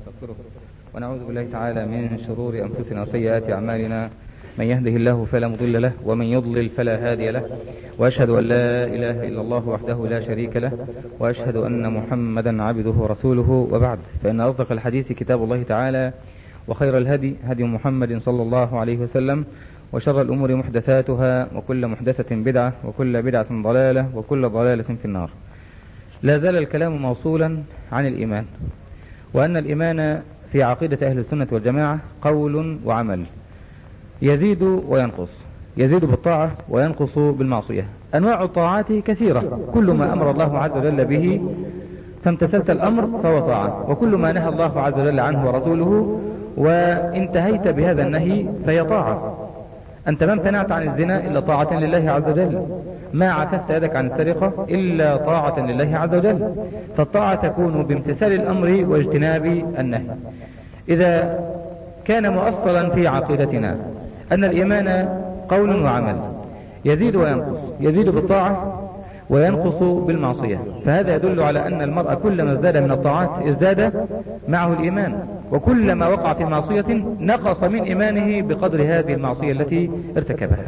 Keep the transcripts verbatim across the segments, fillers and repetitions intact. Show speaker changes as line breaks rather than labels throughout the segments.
ونستغفره ونعوذ بالله تعالى من شرور أنفسنا وسيئات أعمالنا، من يهده الله فلا مضل له ومن يضلل فلا هادي له، وأشهد أن لا إله إلا الله وحده لا شريك له، وأشهد أن محمدا عبده ورسوله. وبعد، فإن أصدق الحديث كتاب الله تعالى، وخير الهدي هدي محمد صلى الله عليه وسلم، وشر الأمور محدثاتها، وكل محدثة بدعة، وكل بدعة ضلالة، وكل ضلالة في النار. لا زال الكلام موصولا عن الإيمان، وأن الإيمان في عقيدة أهل السنة والجماعة قول وعمل، يزيد وينقص، يزيد بالطاعة وينقص بالمعصية. أنواع الطاعات كثيرة، كل ما أمر الله عز وجل به فامتثلت الأمر فهو طاعة، وكل ما نهى الله عز وجل عنه ورسوله وانتهيت بهذا النهي فهي طاعة. أنت ما امتنعت عن الزنا إلا طاعة لله عز وجل، ما عكست يدك عن السرقة إلا طاعة لله عز وجل. فالطاعة تكون بامتثال الأمر واجتناب النهي. إذا كان مؤصلا في عقيدتنا أن الإيمان قول وعمل، يزيد وينقص، يزيد بالطاعة وينقص بالمعصية، فهذا يدل على أن المرء كلما ازداد من الطاعات ازداد معه الإيمان، وكلما وقع في معصية نقص من إيمانه بقدر هذه المعصية التي ارتكبها.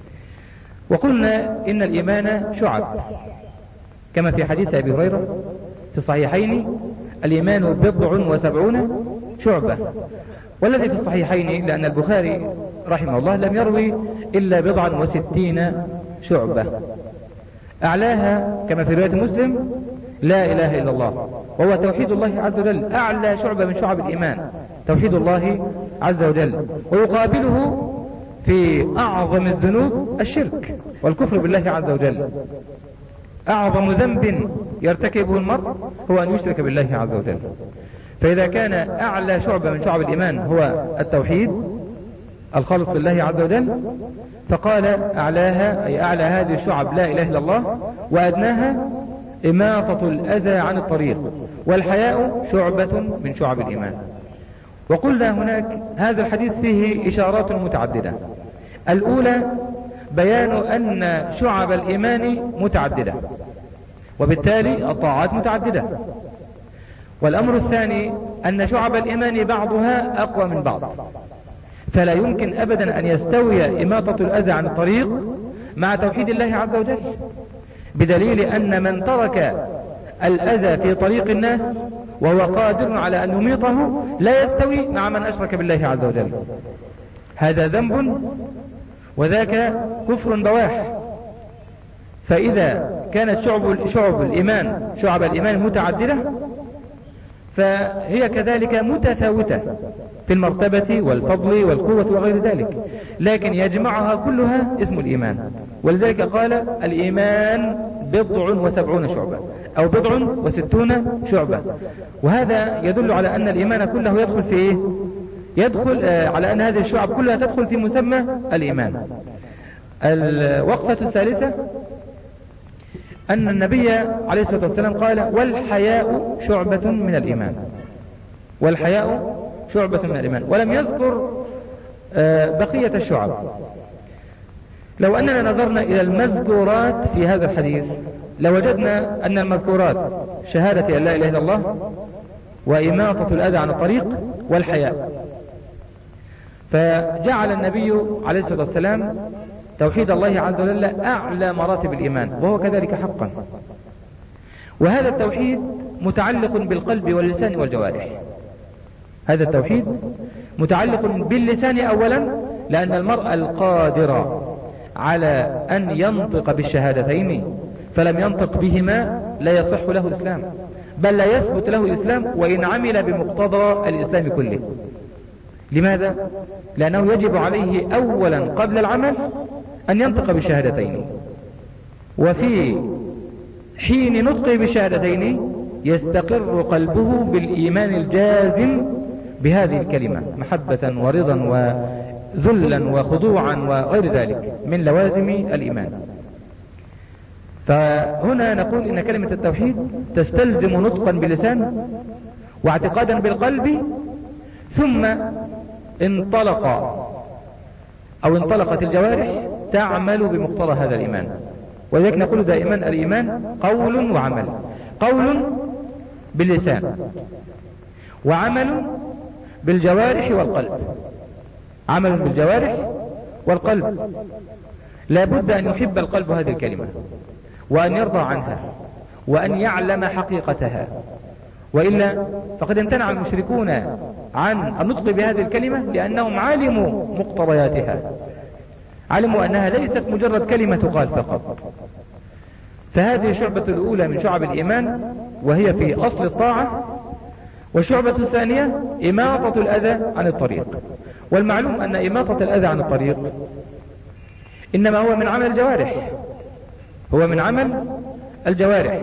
وقلنا إن الإيمان شعب، كما في حديث أبي هريرة في الصحيحين: الإيمان بضع وسبعون شعبة. والذي في الصحيحين لأن البخاري رحمه الله لم يروي إلا بضعا وستين شعبة، أعلاها كما في رواية مسلم لا إله إلا الله، وهو توحيد الله عز وجل، أعلى شعبة من شعب الإيمان توحيد الله عز وجل. ويقابله في أعظم الذنوب الشرك والكفر بالله عز وجل. أعظم ذنب يرتكبه المرء هو أن يشرك بالله عز وجل. فإذا كان أعلى شعبة من شعب الإيمان هو التوحيد الخالص لله عز وجل، فقال أعلاها أي أعلى هذه الشعب لا إله إلا الله، وأدناها إماطة الأذى عن الطريق، والحياء شعبة من شعب الإيمان. وقلنا هناك هذا الحديث فيه إشارات متعددة. الأولى بيان أن شعب الإيمان متعددة، وبالتالي الطاعات متعددة. والأمر الثاني أن شعب الإيمان بعضها أقوى من بعض، فلا يمكن أبدا أن يستوي إماطة الأذى عن الطريق مع توحيد الله عز وجل، بدليل أن من ترك الأذى في طريق الناس وهو قادر على أن يميطه لا يستوي مع من أشرك بالله عز وجل. هذا ذنب وذاك كفر بواح. فإذا كانت شعب, شعب الإيمان شعب الإيمان متعددة، فهي كذلك متفاوتة في المرتبة والفضل والقوة وغير ذلك، لكن يجمعها كلها اسم الإيمان. ولذلك قال الإيمان بضع وسبعون شعبة أو بضع وستون شعبة. وهذا يدل على أن الإيمان كله يدخل في إيه؟ يدخل آه على أن هذه الشعب كلها تدخل في مسمى الإيمان. الوقفة الثالثة أن النبي عليه الصلاة والسلام قال: والحياء شعبة من الإيمان، والحياء شعبة من الإيمان، ولم يذكر بقية الشعب. لو أننا نظرنا إلى المذكورات في هذا الحديث لوجدنا أن المذكورات شهادة أن لا إله إلا الله، وإماطة الأذى عن الطريق، والحياء. فجعل النبي عليه الصلاة والسلام توحيد الله عز وجل أعلى مراتب الإيمان، وهو كذلك حقا. وهذا التوحيد متعلق بالقلب واللسان والجوارح. هذا التوحيد متعلق باللسان أولا، لأن المرء القادر على أن ينطق بالشهادتين فلم ينطق بهما لا يصح له الإسلام، بل لا يثبت له الإسلام وإن عمل بمقتضى الإسلام كله. لماذا؟ لأنه يجب عليه أولا قبل العمل أن ينطق بالشهادتين، وفي حين نطقه بالشهادتين يستقر قلبه بالإيمان الجازم بهذه الكلمة محبة ورضا وذلا وخضوعا وغير ذلك من لوازم الإيمان. فهنا نقول إن كلمة التوحيد تستلزم نطقا باللسان واعتقادا بالقلب، ثم انطلق أو انطلقت الجوارح تعمل بمقتضى هذا الإيمان. ولذلك نقول دائما الإيمان قول وعمل. قول باللسان، وعمل بالجوارح والقلب. عمل بالجوارح والقلب، لا بد أن يحب القلب هذه الكلمة وأن يرضى عنها وأن يعلم حقيقتها، وإلا فقد امتنع المشركون عن النطق بهذه الكلمة لأنهم علموا مقتضياتها، علموا أنها ليست مجرد كلمة تقال فقط. فهذه الشعبة الأولى من شعب الإيمان وهي في أصل الطاعة. والشعبة الثانية إماطة الأذى عن الطريق. والمعلوم أن إماطة الأذى عن الطريق إنما هو من عمل الجوارح، هو من عمل الجوارح.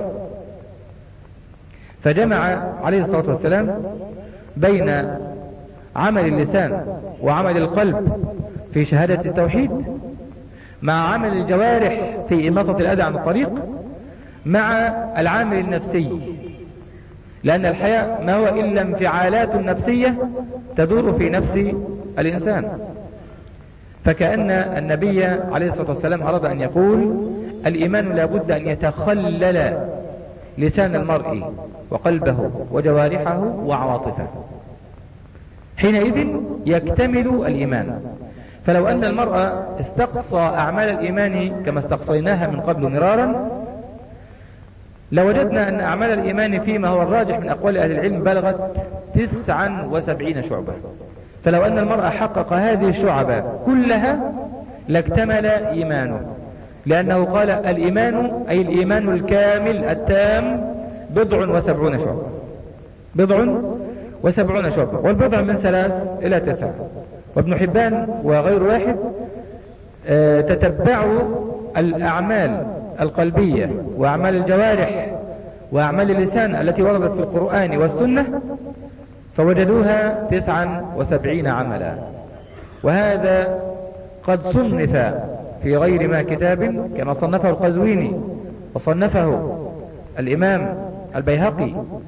فجمع عليه الصلاة والسلام بين عمل اللسان وعمل القلب في شهادة التوحيد مع عمل الجوارح في إماطة الأذى عن الطريق مع العامل النفسي، لأن الحياء ما هو إلا انفعالات نفسية تدور في نفس الإنسان. فكأن النبي عليه الصلاة والسلام أراد أن يقول الإيمان لا بد أن يتخلل لسان المرء وقلبه وجوارحه وعواطفه، حينئذ يكتمل الإيمان. فلو أن المرء استقصى أعمال الإيمان كما استقصيناها من قبل مرارا لوجدنا أن أعمال الإيمان فيما هو الراجح من أقوال أهل العلم بلغت تسعا وسبعين شعبة. فلو أن المرء حقق هذه الشعب كلها لاكتمل إيمانه، لأنه قال الإيمان أي الإيمان الكامل التام بضع وسبعون شعبة، بضع وسبعون شعبة، والبضع من ثلاث إلى تسع. وابن حبان وغير واحد اه تتبعوا الأعمال القلبية وأعمال الجوارح وأعمال اللسان التي وردت في القرآن والسنة فوجدوها تسعا وسبعين عملا. وهذا قد صنف في غير ما كتاب كما صنفه القزويني وصنفه الإمام البيهقي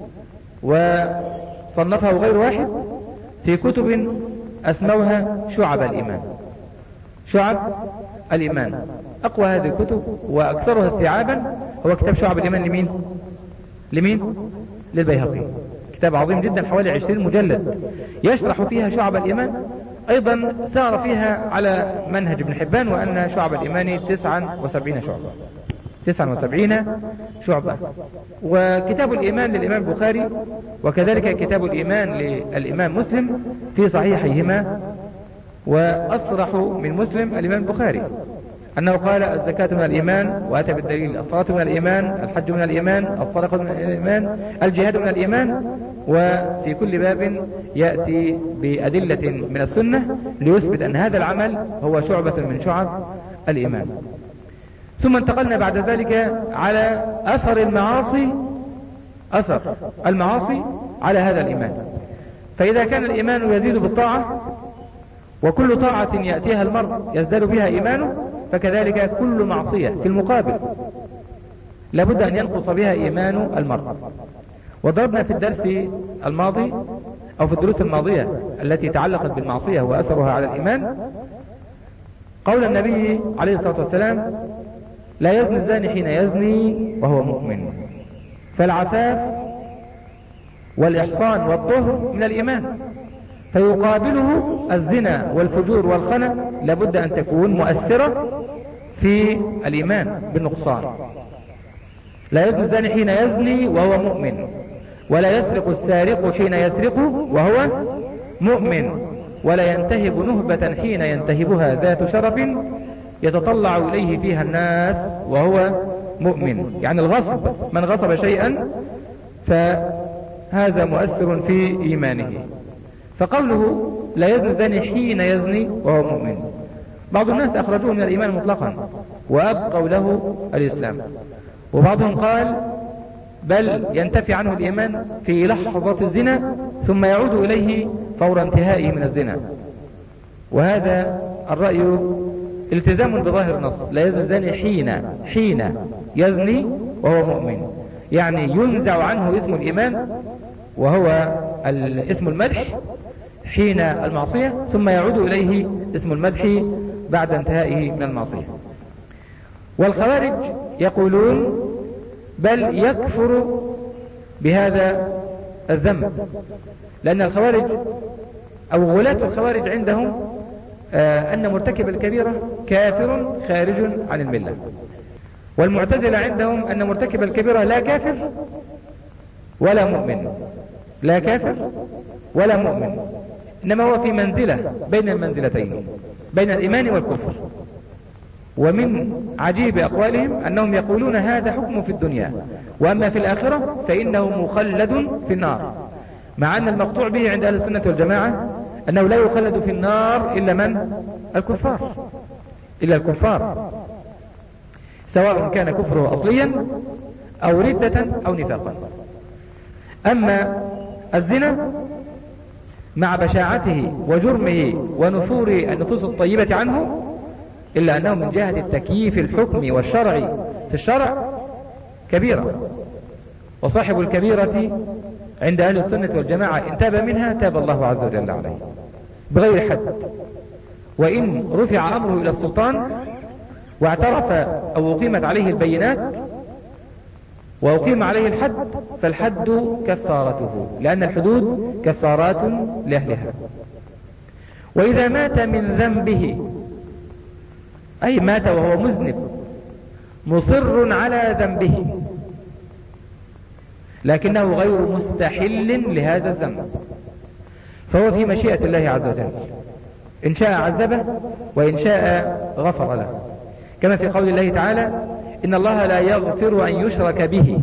وصنفه غير واحد في كتب أسموها شعب الإيمان. شعب الإيمان أقوى هذه الكتب وأكثرها استيعابا هو كتاب شعب الإيمان. لمين؟ لمين؟ للبيهقي. كتاب عظيم جدا حوالي عشرين مجلد يشرح فيها شعب الإيمان. أيضا سار فيها على منهج ابن حبان وأن شعب الإيمان تسعا وسبعين شعبة، تسعا وسبعين شعبة. وكتاب الإيمان للإمام البخاري وكذلك كتاب الإيمان للإمام مسلم في صحيحيهما. وأصرح من مسلم الإمام البخاري أنه قال الزكاة من الإيمان، وأتى بالدليل الصلاة من الإيمان، الحج من الإيمان، الصدقة من الإيمان، الجهاد من الإيمان. وفي كل باب يأتي بأدلة من السنة ليثبت أن هذا العمل هو شعبة من شعب الإيمان. ثم انتقلنا بعد ذلك على أثر المعاصي، أثر المعاصي على هذا الإيمان. فإذا كان الإيمان يزيد بالطاعة وكل طاعة يأتيها المرء يزداد بها إيمانه، فكذلك كل معصية في المقابل لابد أن ينقص بها إيمان المرء. وضربنا في الدرس الماضي أو في الدروس الماضية التي تعلقت بالمعصية وأثرها على الإيمان قول النبي عليه الصلاة والسلام لا يزني الزاني حين يزني وهو مؤمن. فالعفاف والإحصان والطهر من الإيمان، فيقابله الزنا والفجور والخنا لابد أن تكون مؤثرة في الإيمان بالنقصان. لا يزني الزاني حين يزني وهو مؤمن، ولا يسرق السارق حين يسرق وهو مؤمن، ولا ينتهب نهبة حين ينتهبها ذات شرف يتطلع إليه فيها الناس وهو مؤمن. يعني الغصب، من غصب شيئا فهذا مؤثر في إيمانه. فقوله لا يزني الزاني حين يزني وهو مؤمن، بعض الناس أخرجوه من الإيمان مطلقا وأبقوا له الإسلام، وبعضهم قال بل ينتفي عنه الإيمان في لحظة الزنا ثم يعود إليه فور انتهائه من الزنا. وهذا الرأي التزام بظاهر النص. لا يزني الزاني حين حين يزني وهو مؤمن، يعني ينزع عنه اسم الإيمان وهو اسم المدح حين المعصية، ثم يعود إليه اسم المدح بعد انتهائه من المعصية. والخوارج يقولون بل يكفر بهذا الذنب، لأن الخوارج أو غلاة الخوارج عندهم آه أن مرتكب الكبيرة كافر خارج عن الملة، والمعتزلة عندهم أن مرتكب الكبيرة لا كافر ولا مؤمن، لا كافر ولا مؤمن، إنما هو في منزلة بين المنزلتين، بين الإيمان والكفر. ومن عجيب أقوالهم أنهم يقولون هذا حكم في الدنيا، وأما في الآخرة فإنه مخلد في النار، مع أن المقطوع به عند أهل السنة والجماعة أنه لا يخلد في النار إلا من؟ الكفار، إلا الكفار، سواء كان كفره أصليا أو ردة أو نفاقا. أما الزنا مع بشاعته وجرمه ونفور النفوس الطيبة عنه، إلا أنه من جهة التكييف الحكمي والشرعي في الشرع كبيرة، وصاحب الكبيرة عند أهل السنة والجماعة إن تاب منها تاب الله عز وجل عليه بغير حد، وإن رفع أمره إلى السلطان واعترف أو أقيمت عليه البينات وأقيم عليه الحد فالحد كفارته، لأن الحدود كفارات لأهلها. وإذا مات من ذنبه، أي مات وهو مذنب مصر على ذنبه لكنه غير مستحل لهذا الذنب، فهو في مشيئة الله عز وجل، إن شاء عذبه وإن شاء غفر له، كما في قول الله تعالى إن الله لا يغفر أن يشرك به،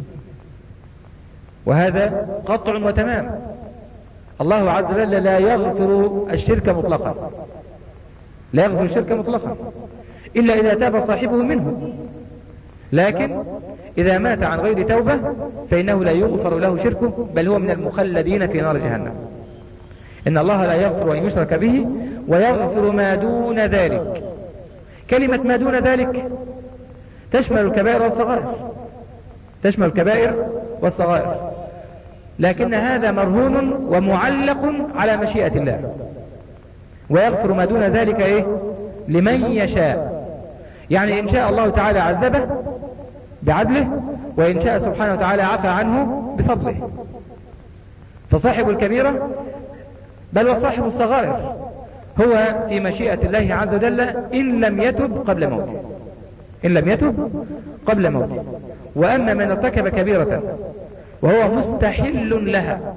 وهذا قطع وتمام، الله عز وجل لا يغفر الشرك مطلقا، لا يغفر الشرك مطلقا إلا إذا تاب صاحبه منه، لكن إذا مات عن غير توبة فإنه لا يغفر له شركه، بل هو من المخلدين في نار جهنم. إن الله لا يغفر أن يشرك به ويغفر ما دون ذلك. كلمة ما دون ذلك تشمل الكبائر والصغائر، تشمل الكبائر والصغائر، لكن هذا مرهون ومعلق على مشيئة الله. ويغفر ما دون ذلك إيه؟ لمن يشاء، يعني إن شاء الله تعالى عذبه بعدله، وإن شاء سبحانه وتعالى عفى عنه بفضله. فصاحب الكبيرة بل وصاحب الصغائر هو في مشيئة الله عز وجل إن لم يتب قبل موته، إن لم يتب قبل موته. وأما من ارتكب كبيرة وهو مستحل لها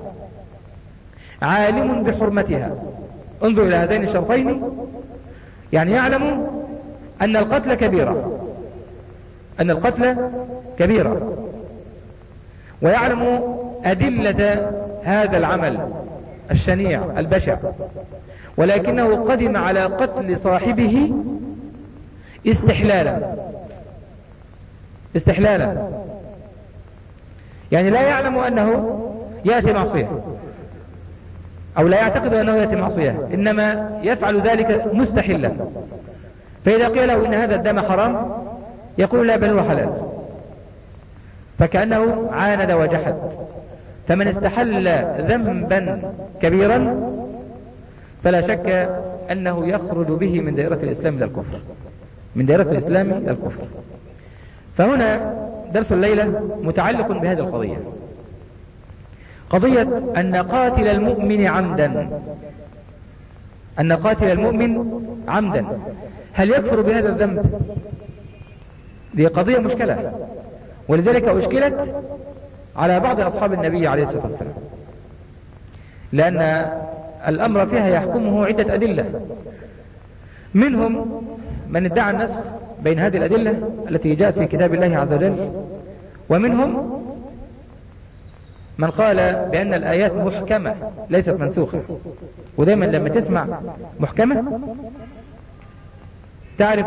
عالم بحرمتها، انظر إلى هذين الشرطين، يعني يعلم أن القتل كبيرة، أن القتل كبيرة، ويعلم أدلة هذا العمل الشنيع البشع، ولكنه قدم على قتل صاحبه استحلالا، استحلالا، يعني لا يعلم أنه يأتي معصية، أو لا يعتقد أنه يأتي معصية، إنما يفعل ذلك مستحلا. فإذا قيل له إن هذا الدم حرام يقول لا بل هو حلال، فكأنه عاند وجحد. فمن استحل ذنبا كبيرا فلا شك أنه يخرج به من دائرة الإسلام إلى الكفر، من دائرة الإسلام إلى الكفر. فهنا درس الليلة متعلق بهذه القضية، قضية أن قاتل المؤمن عمدا، أن قاتل المؤمن عمدا هل يكفر بهذا الذنب؟ دي قضية مشكلة، ولذلك أشكلت على بعض أصحاب النبي عليه الصلاة والسلام، لأن الأمر فيها يحكمه عدة أدلة، منهم من ادعى النسخ بين هذه الأدلة التي جاءت في كتاب الله عز وجل، ومنهم من قال بأن الآيات محكمة ليست منسوخة. ودائما لما تسمع محكمة تعرف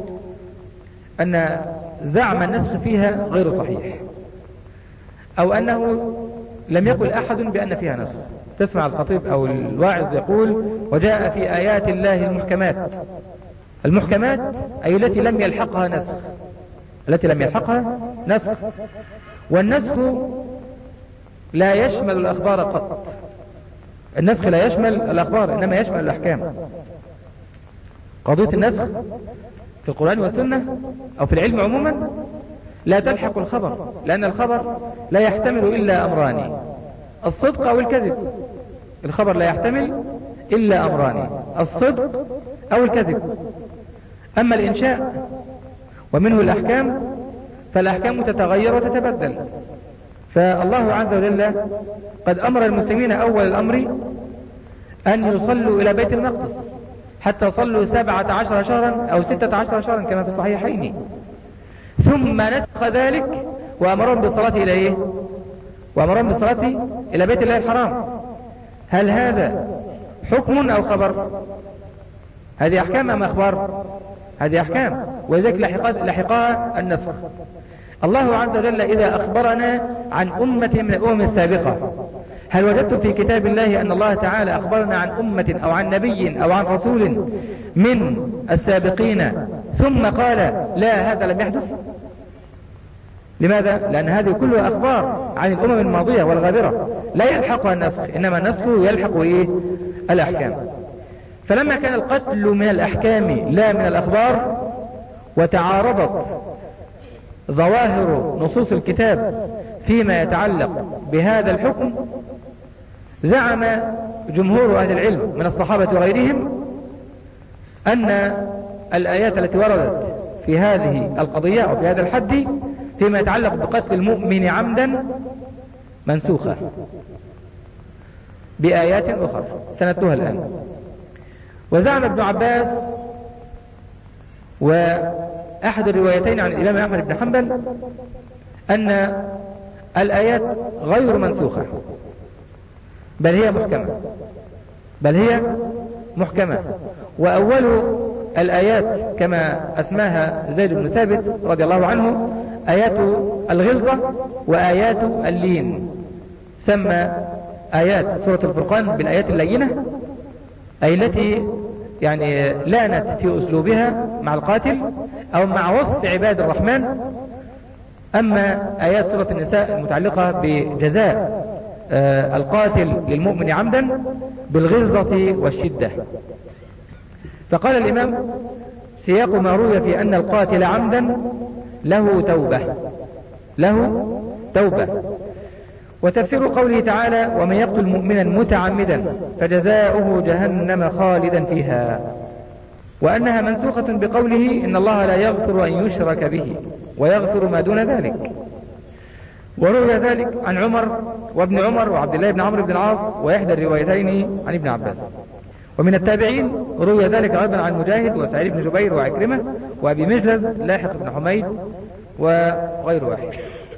أن زعم النسخ فيها غير صحيح، أو أنه لم يقل أحد بأن فيها نسخ. تسمع الخطيب أو الواعظ يقول وجاء في آيات الله المحكمات، المحكمات أي التي لم يلحقها نسخ، التي لم يلحقها نسخ. والنسخ لا يشمل الأخبار قط، النسخ لا يشمل الأخبار إنما يشمل الأحكام. قضية النسخ في القرآن والسنة أو في العلم عموما لا تلحق الخبر، لأن الخبر لا يحتمل إلا أمران: الصدق أو الكذب. الخبر لا يحتمل إلا أمران: الصدق أو الكذب. أما الإنشاء ومنه الأحكام فالأحكام تتغير وتتبدل. فالله عز وجل قد أمر المسلمين أول الأمر أن يصلوا إلى بيت المقدس، حتى صلوا سبعة عشر شهرا أو ستة عشر شهرا كما في الصحيحين، ثم نسخ ذلك وأمرهم بالصلاة إلى إيه؟ وأمرهم بالصلاة إلى بيت الله الحرام. هل هذا حكم أو خبر؟ هذه أحكام أم أخبار؟ هذه أحكام، ولذلك لحقها النسخ. الله عز وجل إذا أخبرنا عن أمة من الأمم السابقة، هل وجدتم في كتاب الله أن الله تعالى أخبرنا عن أمة أو عن نبي أو عن رسول من السابقين ثم قال لا هذا لم يحدث؟ لماذا؟ لأن هذه كلها أخبار عن الأمم الماضية والغابرة لا يلحقها النسخ، إنما النسخ يلحق إيه؟ الأحكام. فلما كان القتل من الأحكام لا من الأخبار، وتعارضت ظواهر نصوص الكتاب فيما يتعلق بهذا الحكم، زعم جمهور أهل العلم من الصحابة وغيرهم أن الآيات التي وردت في هذه القضية أو في هذا الحد فيما يتعلق بقتل المؤمن عمدا منسوخة بآيات أخرى سنتها الآن. وزعم ابن عباس وأحد الروايتين عن الإمام أحمد بن حنبل أن الآيات غير منسوخة، بل هي محكمة بل هي محكمة وأول الآيات كما أسماها زيد بن ثابت رضي الله عنه آيات الغلظة وآيات اللين. سمى آيات سورة الفرقان بالآيات اللينة، أي التي يعني لانت في أسلوبها مع القاتل أو مع وصف عباد الرحمن. أما آيات سورة النساء المتعلقة بجزاء آه القاتل للمؤمن عمدا بالغلظة والشدة. فقال الإمام: سياق ما روي في أن القاتل عمدا له توبة له توبة وتفسير قوله تعالى: ومن يقتل مؤمنا متعمدا فجزاؤه جهنم خالدا فيها، وأنها منسوخة بقوله: إن الله لا يغفر أن يشرك به ويغفر ما دون ذلك. وروي ذلك عن عمر وابن عمر وعبد الله بن عمرو بن العاص وإحدى الروايتين عن ابن عباس. ومن التابعين روي ذلك أيضا عن مجاهد وسعيد بن جبير وعكرمة وأبي مجلز لاحق بن حميد وغير واحد.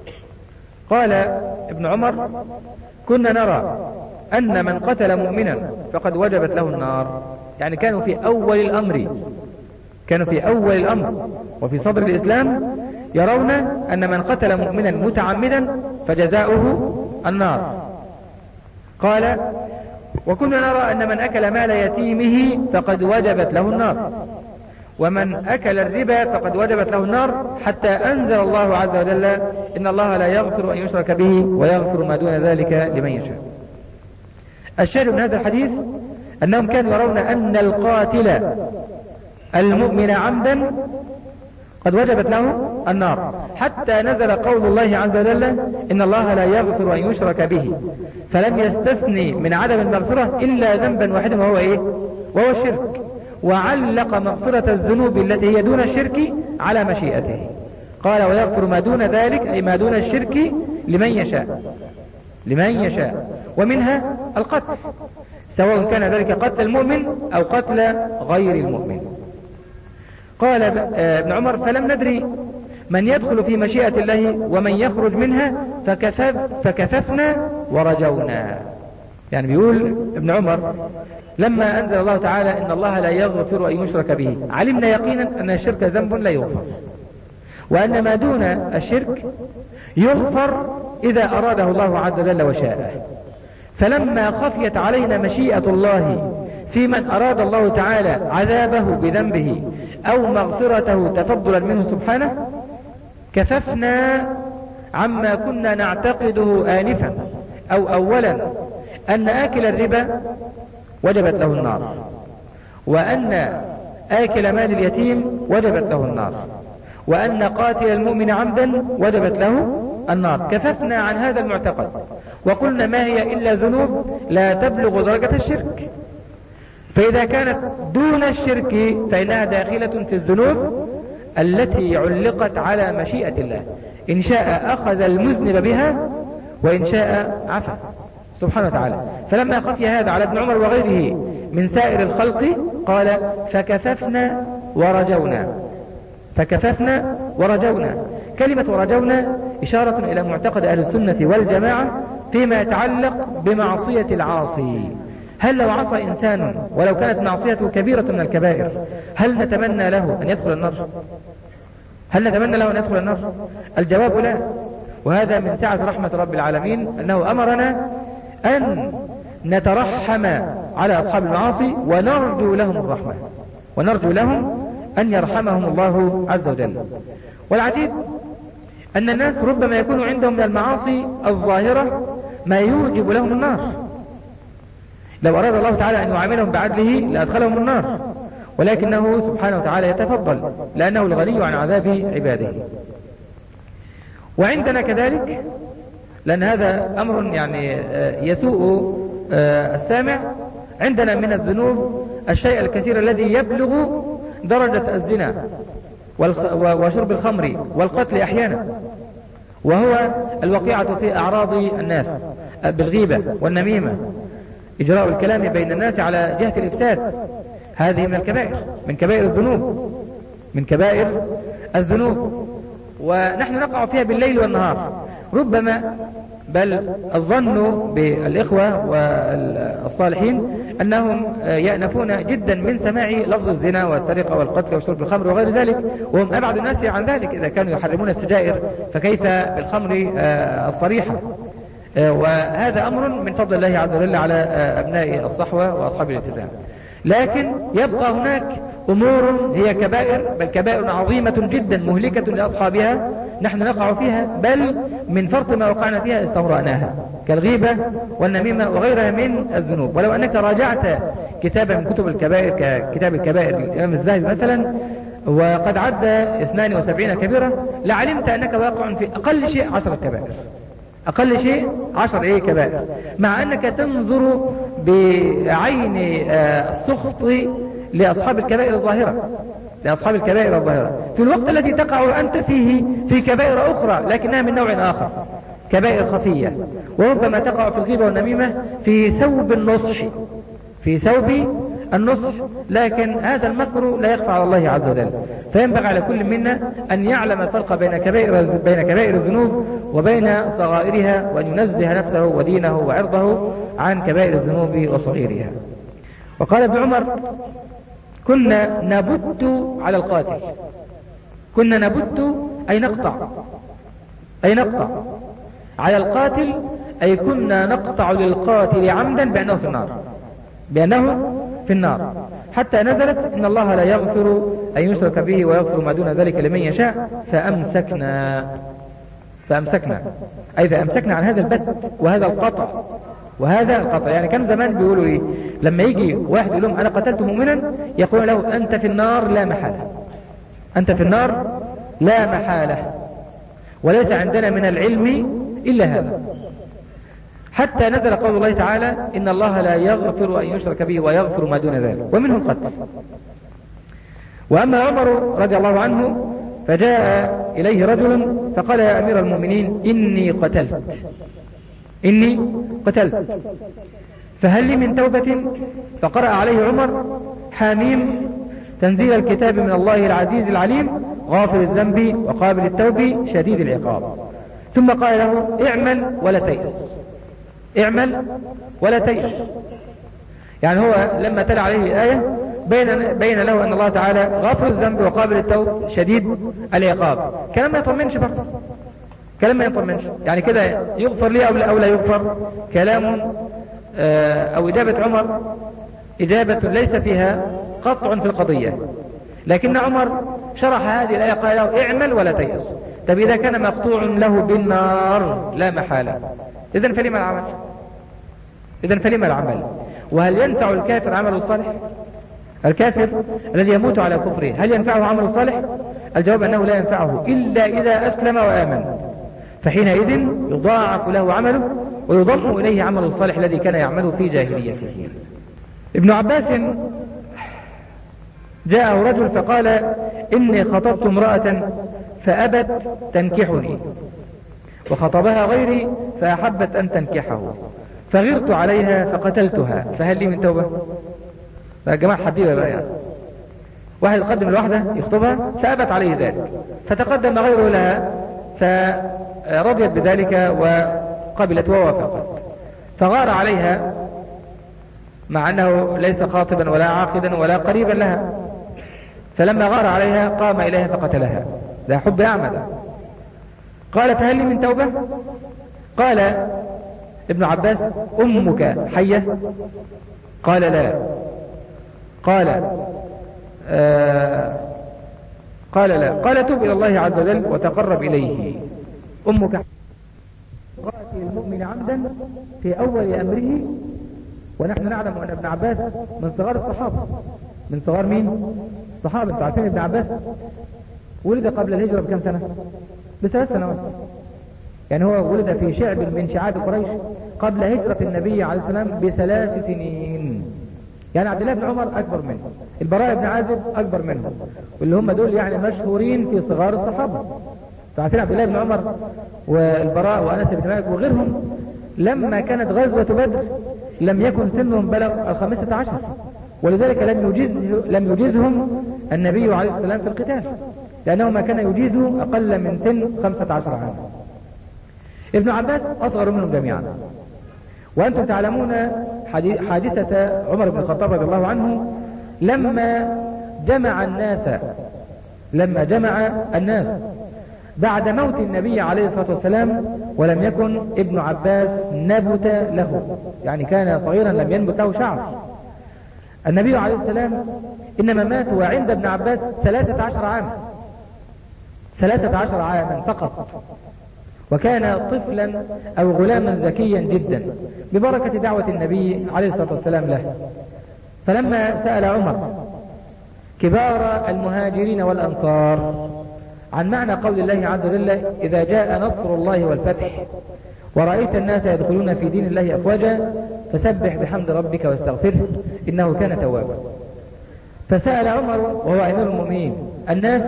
قال ابن عمر: كنا نرى أن من قتل مؤمنا فقد وجبت له النار. يعني كانوا في أول الأمر كانوا في أول الأمر وفي صدر الإسلام يرون أن من قتل مؤمنا متعمدا فجزاؤه النار. قال: وكنا نرى أن من أكل مال يتيمه فقد وجبت له النار، ومن أكل الربا فقد وجبت له النار، حتى أنزل الله عز وجل: إن الله لا يغفر أن يشرك به ويغفر ما دون ذلك لمن يشاء. الشاهد من هذا الحديث أنهم كانوا يرون أن القاتل المؤمن عمدا قد وجبت له النار، حتى نزل قول الله عز وجل: إن الله لا يغفر أن يشرك به، فلم يستثني من عدم المغفرة إلا ذنبا واحدا وهو إيه؟ وهو الشرك. وعلق مغفرة الذنوب التي هي دون الشرك على مشيئته، قال: ويغفر ما دون ذلك، أي ما دون الشرك، لمن يشاء لمن يشاء ومنها القتل، سواء كان ذلك قتل المؤمن أو قتل غير المؤمن. قال ابن عمر: فلم ندري من يدخل في مشيئة الله ومن يخرج منها فكفف فكففنا ورجونا. يعني بيقول ابن عمر: لما أنزل الله تعالى إن الله لا يغفر أن يشرك به، علمنا يقينا أن الشرك ذنب لا يغفر، وأن ما دون الشرك يغفر إذا أراده الله عز وجل وشاء. فلما خفيت علينا مشيئة الله في من أراد الله تعالى عذابه بذنبه أو مغفرته تفضلا منه سبحانه، كففنا عما كنا نعتقده آنفا أو أولا أن آكل الربا وجبت له النار، وأن آكل مال اليتيم وجبت له النار، وأن قاتل المؤمن عمدا وجبت له النار. كففنا عن هذا المعتقد وقلنا ما هي إلا ذنوب لا تبلغ درجة الشرك، فإذا كانت دون الشرك فإنها داخلة في الذنوب التي علقت على مشيئة الله، إن شاء أخذ المذنب بها وإن شاء عفا سبحانه وتعالى. فلما خفي هذا على ابن عمر وغيره من سائر الخلق قال فكففنا ورجونا، فكففنا ورجونا. كلمة ورجونا إشارة إلى معتقد أهل السنة والجماعة فيما يتعلق بمعصية العاصي. هل لو عصى إنسان ولو كانت معصيته كبيرة من الكبائر هل نتمنى له أن يدخل النار؟ هل نتمنى له أن يدخل النار؟ الجواب لا. وهذا من سعة رحمة رب العالمين أنه أمرنا أن نترحم على أصحاب المعاصي ونرجو لهم الرحمة، ونرجو لهم أن يرحمهم الله عز وجل. والعجيب أن الناس ربما يكون عندهم من المعاصي الظاهرة ما يوجب لهم النار، لو أراد الله تعالى أن يعاملهم بعدله لأدخلهم النار، ولكنه سبحانه وتعالى يتفضل لأنه الغني عن عذاب عباده. وعندنا كذلك، لأن هذا أمر يعني يسوء السامع، عندنا من الذنوب الشيء الكثير الذي يبلغ درجة الزنا وشرب الخمر والقتل أحيانا، وهو الوقيعة في أعراض الناس بالغيبة والنميمة، إجراء الكلام بين الناس على جهة الإفساد. هذه من الكبائر، من كبائر الذنوب، من كبائر الذنوب، ونحن نقع فيها بالليل والنهار. ربما بل الظن بالإخوة والصالحين أنهم يأنفون جدا من سماع لفظ الزنا والسرقة والقتل وشرب الخمر وغير ذلك، وهم أبعد الناس عن ذلك. إذا كانوا يحرمون السجائر فكيف بالخمر الصريحة؟ وهذا أمر من فضل الله عز وجل على أبناء الصحوة وأصحاب الالتزام. لكن يبقى هناك أمور هي كبائر، بل كبائر عظيمة جدا مهلكة لأصحابها نحن نقع فيها، بل من فرط ما وقعنا فيها استمرأناها، كالغيبة والنميمة وغيرها من الذنوب. ولو أنك راجعت كتابا من كتب الكبائر ككتاب الكبائر للإمام الذهبي مثلا وقد عد اثنين وسبعين كبيرة لعلمت أنك واقع في أقل شيء عشرة كبائر، أقل شيء عشر إيه كبائر، مع أنك تنظر بعين السخط لأصحاب الكبائر الظاهرة، لأصحاب الكبائر الظاهرة في الوقت الذي تقع أنت فيه في كبائر أخرى لكنها من نوع آخر، كبائر خفية. وربما تقع في الغيبة والنميمة في ثوب النصح، في ثوب النصح، لكن هذا المكر لا يخفى على الله عز وجل. فينبغي على كل منا أن يعلم الفرق بين كبائر بين كبائر الذنوب وبين صغائرها، وأن ينزه نفسه ودينه وعرضه عن كبائر الذنوب وصغيرها. وقال ابن عمر كنا نبت على القاتل، كنا نبت أي نقطع، أي نقطع على القاتل، أي كنا نقطع للقاتل عمدا بأنه في النار، بأنه في النار، حتى نزلت إن الله لا يغفر أن يشرك به ويغفر ما دون ذلك لمن يشاء فأمسكنا، فأمسكنا أي فأمسكنا عن هذا البت وهذا القطع، وهذا القطع. يعني كان زمان بيقولوا إيه لما يجي واحد يقول لهم أنا قتلت مؤمنا يقول له أنت في النار لا محالة، أنت في النار لا محالة، وليس عندنا من العلم إلا هذا، حتى نزل قول الله تعالى إن الله لا يغفر أن يشرك به ويغفر ما دون ذلك ومنه القتل. وأما عمر رضي الله عنه فجاء إليه رجل فقال يا أمير المؤمنين إني قتلت، إني قتلت فهل لي من توبة؟ فقرأ عليه عمر حاميم تنزيل الكتاب من الله العزيز العليم غافر الذنب وقابل التوب شديد العقاب. ثم قال له اعمل ولا تيأس، اعمل ولا تيأس. يعني هو لما تلا عليه الآية بين, بين له أن الله تعالى غافر الذنب وقابل التوب شديد العقاب، كلام ما يطمنش برضه، كلام ما يطمنش. يعني كده يغفر لي أو لا, أو لا يغفر؟ كلام أو إجابة عمر إجابة ليس فيها قطع في القضية، لكن عمر شرح هذه الآية قال له اعمل ولا تيأس. طب إذا كان مقطوع له بالنار لا محالة إذن فلما العمل؟ إذن فلما العمل؟ وهل ينفع الكافر عمله الصالح؟ الكافر الذي يموت على كفره هل ينفعه عمله الصالح؟ الجواب أنه لا ينفعه إلا إذا أسلم وآمن، فحينئذ يضاعف له عمله ويضم إليه عمل الصالح الذي كان يعمله في جاهليته. ابن عباس جاءه رجل فقال إني خطبت امرأة فأبت تنكحني، وخطبها غيري فأحبت أن تنكحه، فغرت عليها فقتلتها، فهل لي من توبة؟ فالجماعة حبيبة بقى يعني. واحد يقدم الواحدة يخطبها فأبت عليه ذلك، فتقدم غيره لها فرضيت بذلك وقبلت ووافقت، فغار عليها مع أنه ليس خاطبا ولا عاقدا ولا قريبا لها، فلما غار عليها قام إليها فقتلها. ذا حب أعمى. قال فهل لي من توبة؟ قال ابن عباس أمك حية؟ قال لا. قال آه قال لا. قال توب إلى الله عز وجل وتقرب إليه. أمك حية. قاتل المؤمن عمدا في أول أمره، ونحن نعلم أن ابن عباس من صغار الصحابة. من صغار مين؟ الصحابة. انتوا عارفين ابن عباس ولد قبل الهجرة بكم سنة؟ بثلاث سنوات. يعني هو ولد في شعب من شعاب قريش قبل هجرة النبي عليه السلام بثلاث سنين. يعني عبد الله بن عمر أكبر منه، البراء بن عازب أكبر منه، واللي هم دول يعني مشهورين في صغار الصحابة. عارفين عبد الله بن عمر والبراء وأنس بن مالك وغيرهم لما كانت غزوة بدر لم يكن سنهم بلغ الخامسة عشر، ولذلك لم يجيز لم يجيزهم النبي عليه السلام في القتال، لأنه ما كان يجيزه أقل من سن خمسة عشر عاما. ابن عباس أصغر منهم جميعا. وأنتم تعلمون حادثة عمر بن الخطاب رضي الله عنه لما جمع الناس لما جمع الناس بعد موت النبي عليه الصلاة والسلام، ولم يكن ابن عباس نبت له، يعني كان صغيرا لم ينبت له شعر. النبي عليه السلام إنما مات وعند ابن عباس ثلاثة عشر عاما ثلاثة عشر عاما فقط، وكان طفلا أو غلاما ذكيا جدا ببركة دعوة النبي عليه الصلاة والسلام له. فلما سأل عمر كبار المهاجرين والأنصار عن معنى قول الله عز وجل إذا جاء نصر الله والفتح ورأيت الناس يدخلون في دين الله أفواجا فسبح بحمد ربك واستغفره إنه كان توابا، فسأل عمر وهو أمير المؤمنين الناس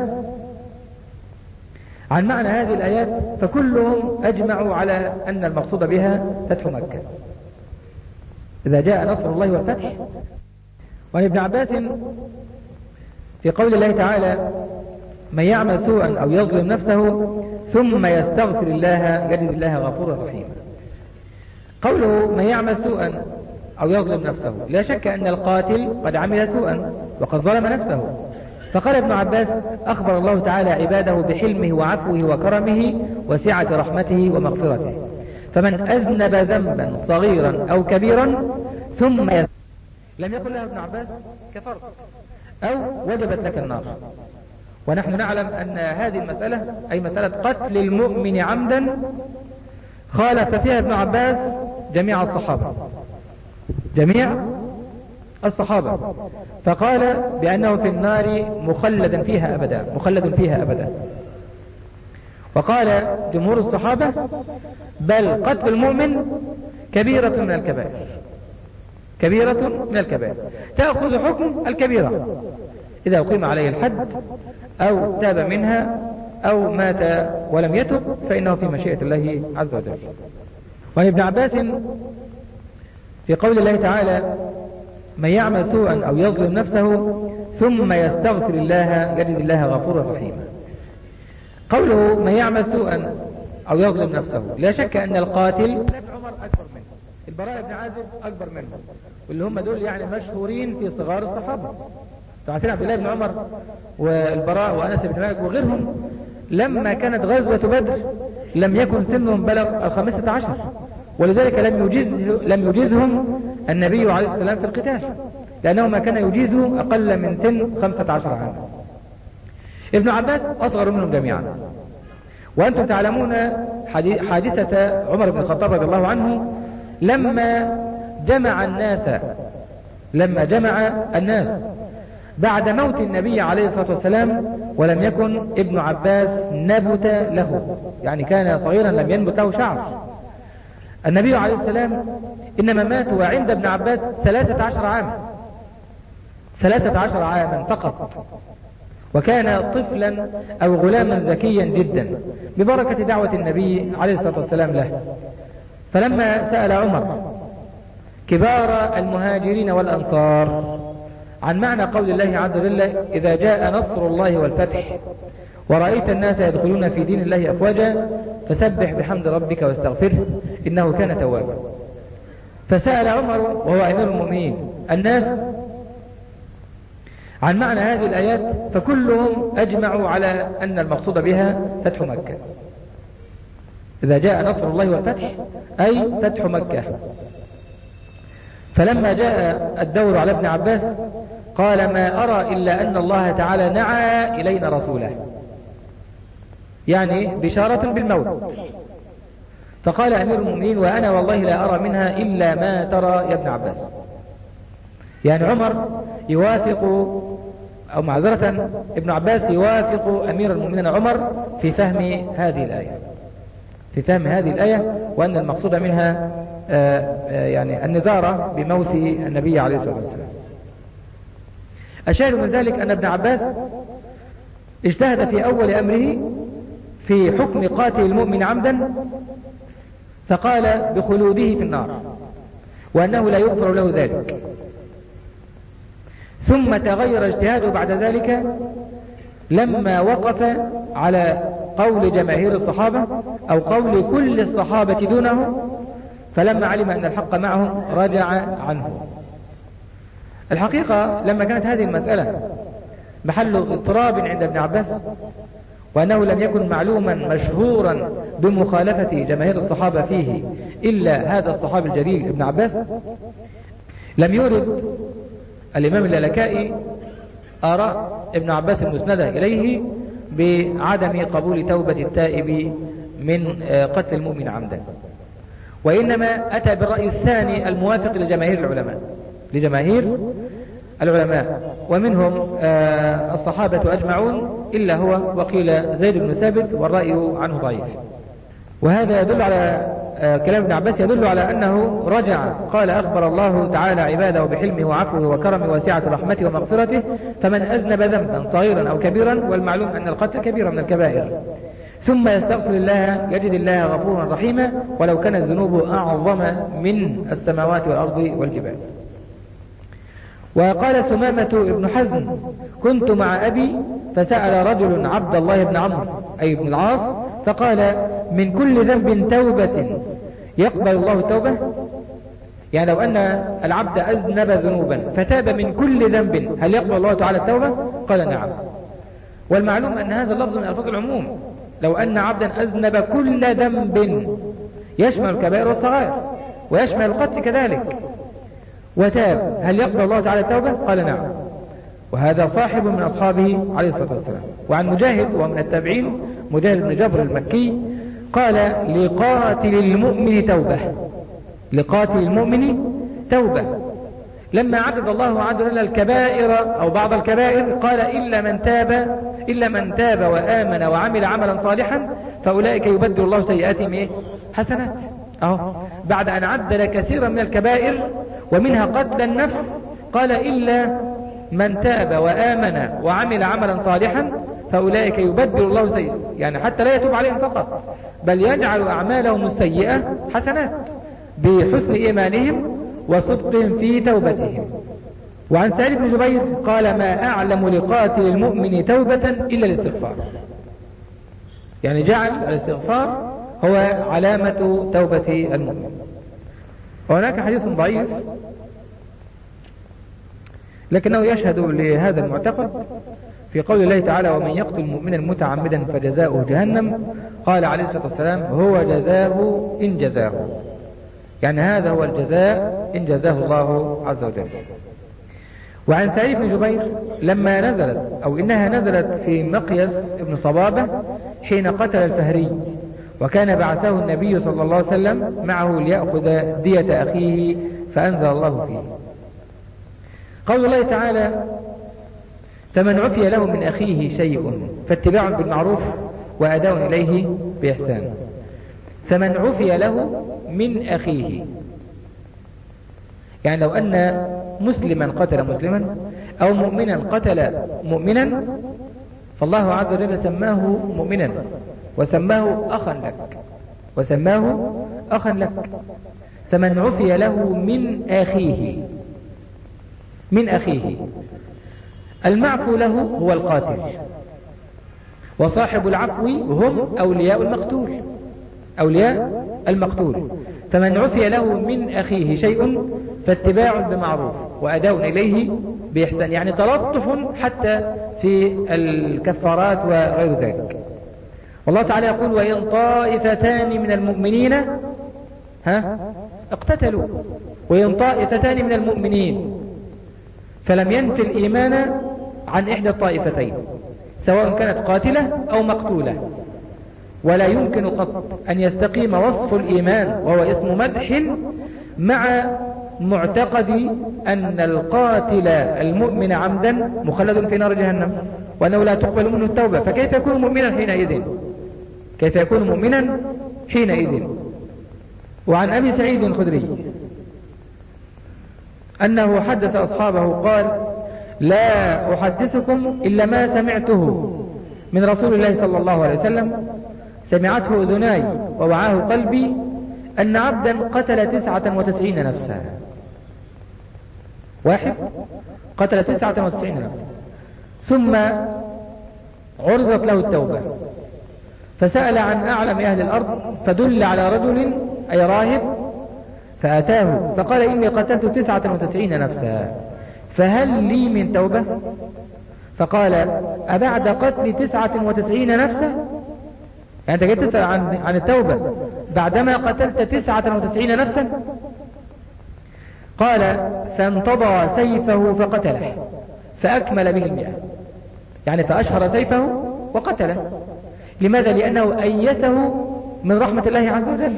عن معنى هذه الآيات، فكلهم أجمعوا على أن المقصود بها فتح مكة، إذا جاء نصر الله والفتح. وعن ابن عباس في قول الله تعالى من يعمل سوءا أو يظلم نفسه ثم يستغفر الله يجد الله غفورا رحيما. قوله من يعمل سوءا أو يظلم نفسه، لا شك أن القاتل قد عمل سوءا وقد ظلم نفسه، فقال ابن عباس أخبر الله تعالى عباده بحلمه وعفوه وكرمه وسعة رحمته ومغفرته، فمن أذنب ذنبا صغيرا أو كبيرا ثم يستغفر لم يقل له ابن عباس كفرت أو وجبت لك النار. ونحن نعلم أن هذه المسألة أي مسألة قتل المؤمن عمدا خالف فيها ابن عباس جميع الصحابة جميع الصحابة فقال بأنه في النار مخلدا فيها أبدا مخلد فيها أبدا. وقال جمهور الصحابة بل قتل المؤمن كبيرة من الكبائر كبيرة من الكبائر تأخذ حكم الكبيرة إذا أقيم عليه الحد أو تاب منها أو مات ولم يتب فإنه في مشيئة الله عز وجل. وعن ابن عباس في قول الله تعالى من يعمل سوءا أو يظلم نفسه ثم يستغفر الله يجد الله غفورا رحيما. قوله من يعمل سوءا أو يظلم نفسه، لا شك أن القاتل عمر أكبر منه، البراء بن عازب أكبر منه، واللي هم دول يعني مشهورين في صغار الصحابة. تعرفين عبد الله بن عمر والبراء وأنس بن مالك وغيرهم لما كانت غزوة بدر لم يكن سنهم بلغ الخامسة عشر، ولذلك لم يجيز لم يجيزهم النبي عليه السلام في القتال، لأنه ما كان يجيزه أقل من سن خمسة عشر عاما. ابن عباس أصغر منهم جميعا. وأنتم تعلمون حادثة عمر بن الخطاب رضي الله عنه لما جمع الناس لما جمع الناس بعد موت النبي عليه الصلاة والسلام، ولم يكن ابن عباس نبت له، يعني كان صغيرا لم ينبت له شعر. النبي عليه السلام إنما مات وعند ابن عباس ثلاثة عشر عاما، ثلاثة عشر عاما فقط، وكان طفلا أو غلاما ذكيا جدا ببركة دعوة النبي عليه الصلاة والسلام له. فلما سأل عمر كبار المهاجرين والأنصار عن معنى قول الله عز وجل إذا جاء نصر الله والفتح ورأيت الناس يدخلون في دين الله أفواجا فسبح بحمد ربك واستغفره إنه كان توابا، فسأل عمر وهو أمير المؤمنين الناس عن معنى هذه الآيات، فكلهم أجمعوا على أن المقصود بها فتح مكة. إذا جاء نصر الله والفتح أي فتح مكة. فلما جاء الدور على ابن عباس قال ما أرى إلا أن الله تعالى نعى إلينا رسوله، يعني بشارة بالموت. فقال أمير المؤمنين وأنا والله لا أرى منها إلا ما ترى يا ابن عباس. يعني عمر يوافق أو معذرة ابن عباس يوافق أمير المؤمنين عمر في فهم هذه الآية، في فهم هذه الآية، وأن المقصود منها آآ آآ يعني النذارة بموت النبي عليه الصلاة والسلام. أشار من ذلك أن ابن عباس اجتهد في أول أمره في حكم قاتل المؤمن عمدا فقال بخلوده في النار وأنه لا يغفر له ذلك، ثم تغير اجتهاده بعد ذلك لما وقف على قول جماهير الصحابة أو قول كل الصحابة دونه، فلما علم أن الحق معهم رجع عنه. الحقيقة لما كانت هذه المسألة محل اضطراب عند ابن عباس وأنه لم يكن معلوما مشهورا بمخالفة جماهير الصحابة فيه إلا هذا الصحابي الجليل ابن عباس، لم يورد الإمام اللالكائي آراء ابن عباس المسندة إليه بعدم قبول توبة التائب من قتل المؤمن عمدا، وإنما أتى بالرأي الثاني الموافق لجماهير العلماء لجماهير العلماء ومنهم الصحابة أجمعون إلا هو وقيل زيد بن ثابت والرأي عنه ضعيف. وهذا يدل على كلام ابن عباس يدل على أنه رجع قال أخبر الله تعالى عباده بحلمه وعفوه وكرمه وسعة رحمته ومغفرته فمن أذنب ذنبا صغيرا أو كبيرا، والمعلوم أن القتل كبيرة من الكبائر، ثم يستغفر الله يجد الله غفورا رحيما ولو كانت الذنوب أعظم من السماوات والأرض والجبال. وقال سمامة ابن حزم كنت مع أبي فسأل رجل عبد الله بن عمرو أي بن العاص فقال من كل ذنب توبة يقبل الله التوبة؟ يعني لو أن العبد أذنب ذنوبا فتاب من كل ذنب هل يقبل الله تعالى التوبة؟ قال نعم. والمعلوم أن هذا اللفظ من ألفاظ العموم، لو أن عبدا أذنب كل ذنب يشمل الكبائر والصغائر ويشمل القتل كذلك وتاب هل يقبل الله تعالى التوبة؟ قال نعم. وهذا صاحب من أصحابه عليه الصلاة والسلام. وعن مجاهد ومن التابعين مجاهد بن جبر المكي قال لقاتل المؤمن توبة، لقاتل المؤمن توبة. لما عدد الله عز وجل الكبائر أو بعض الكبائر قال إلا من تاب إلا من تاب وآمن وعمل عملا صالحا فأولئك يبدل الله سيئاتهم إيه؟ حسنات. أهو بعد أن عدل كثيرا من الكبائر ومنها قتل النفس قال إلا من تاب وآمن وعمل عملا صالحا فأولئك يبدل الله سيئات، يعني حتى لا يتوب عليهم فقط بل يجعل أعمالهم السيئة حسنات بحسن إيمانهم وصدقهم في توبتهم. وعن سعيد بن جبير قال ما أعلم لقاتل المؤمن توبة إلا الاستغفار، يعني جعل الاستغفار هو علامة توبة المؤمن. وهناك حديث ضعيف لكنه يشهد لهذا المعتقد في قول الله تعالى ومن يقتل مؤمنا متعمدا فجزاؤه جهنم، قال عليه الصلاة والسلام هو جزاؤه إن جزاه، يعني هذا هو الجزاء إن جزاه الله عز وجل. وعن سعيد بن جبير لما نزلت أو إنها نزلت في مقيس ابن صبابة حين قتل الفهري وكان بعثه النبي صلى الله عليه وسلم معه ليأخذ دية أخيه فأنزل الله فيه. قول الله تعالى فمن عفي له من أخيه شيء فاتباع بالمعروف وأداء إليه بإحسان. فمن عفي له من أخيه. يعني لو أن مسلما قتل مسلما أو مؤمنا قتل مؤمنا فالله عز وجل سماه مؤمنا وسماه أخا لك وسماه أخا لك فمن عفي له من أخيه من أخيه. المعفو له هو القاتل، وصاحب العفو هم أولياء المقتول أولياء المقتول. فمن عفي له من أخيه شيء فاتباع بمعروف وأداء إليه بإحسان، يعني تلطف حتى في الكفارات وغير ذلك. والله تعالى يقول وإن طائفتان من المؤمنين ها اقتتلوا وإن طائفتان من المؤمنين فلم ينفي الإيمان عن إحدى الطائفتين سواء كانت قاتلة أو مقتولة. ولا يمكن قط أن يستقيم وصف الإيمان وهو اسم مدح مع معتقد أن القاتل المؤمن عمدا مخلد في نار جهنم وأنه لا تقبل منه التوبة. فكيف يكون مؤمنا حينئذ كيف يكون مؤمنا حينئذ وعن أبي سعيد الخدري أنه حدث أصحابه قال لا أحدثكم إلا ما سمعته من رسول الله صلى الله عليه وسلم سمعته أذناي ووعاه قلبي أن عبدا قتل تسعة وتسعين نفسا. واحد قتل تسعة وتسعين نفسا ثم عرضت له التوبة فسأل عن أعلم أهل الأرض فدل على رجل أي راهب فأتاه فقال إني قتلت تسعة وتسعين نفسا فهل لي من توبة؟ فقال أبعد قتل تسعة وتسعين نفسا؟ يعني أنت جيت تسأل عن, عن التوبة بعدما قتلت تسعة وتسعين نفسا؟ قال فانتضى سيفه فقتله فأكمل به المئة، يعني فأشهر سيفه وقتله. لماذا؟ لأنه أيسه من رحمة الله عز وجل.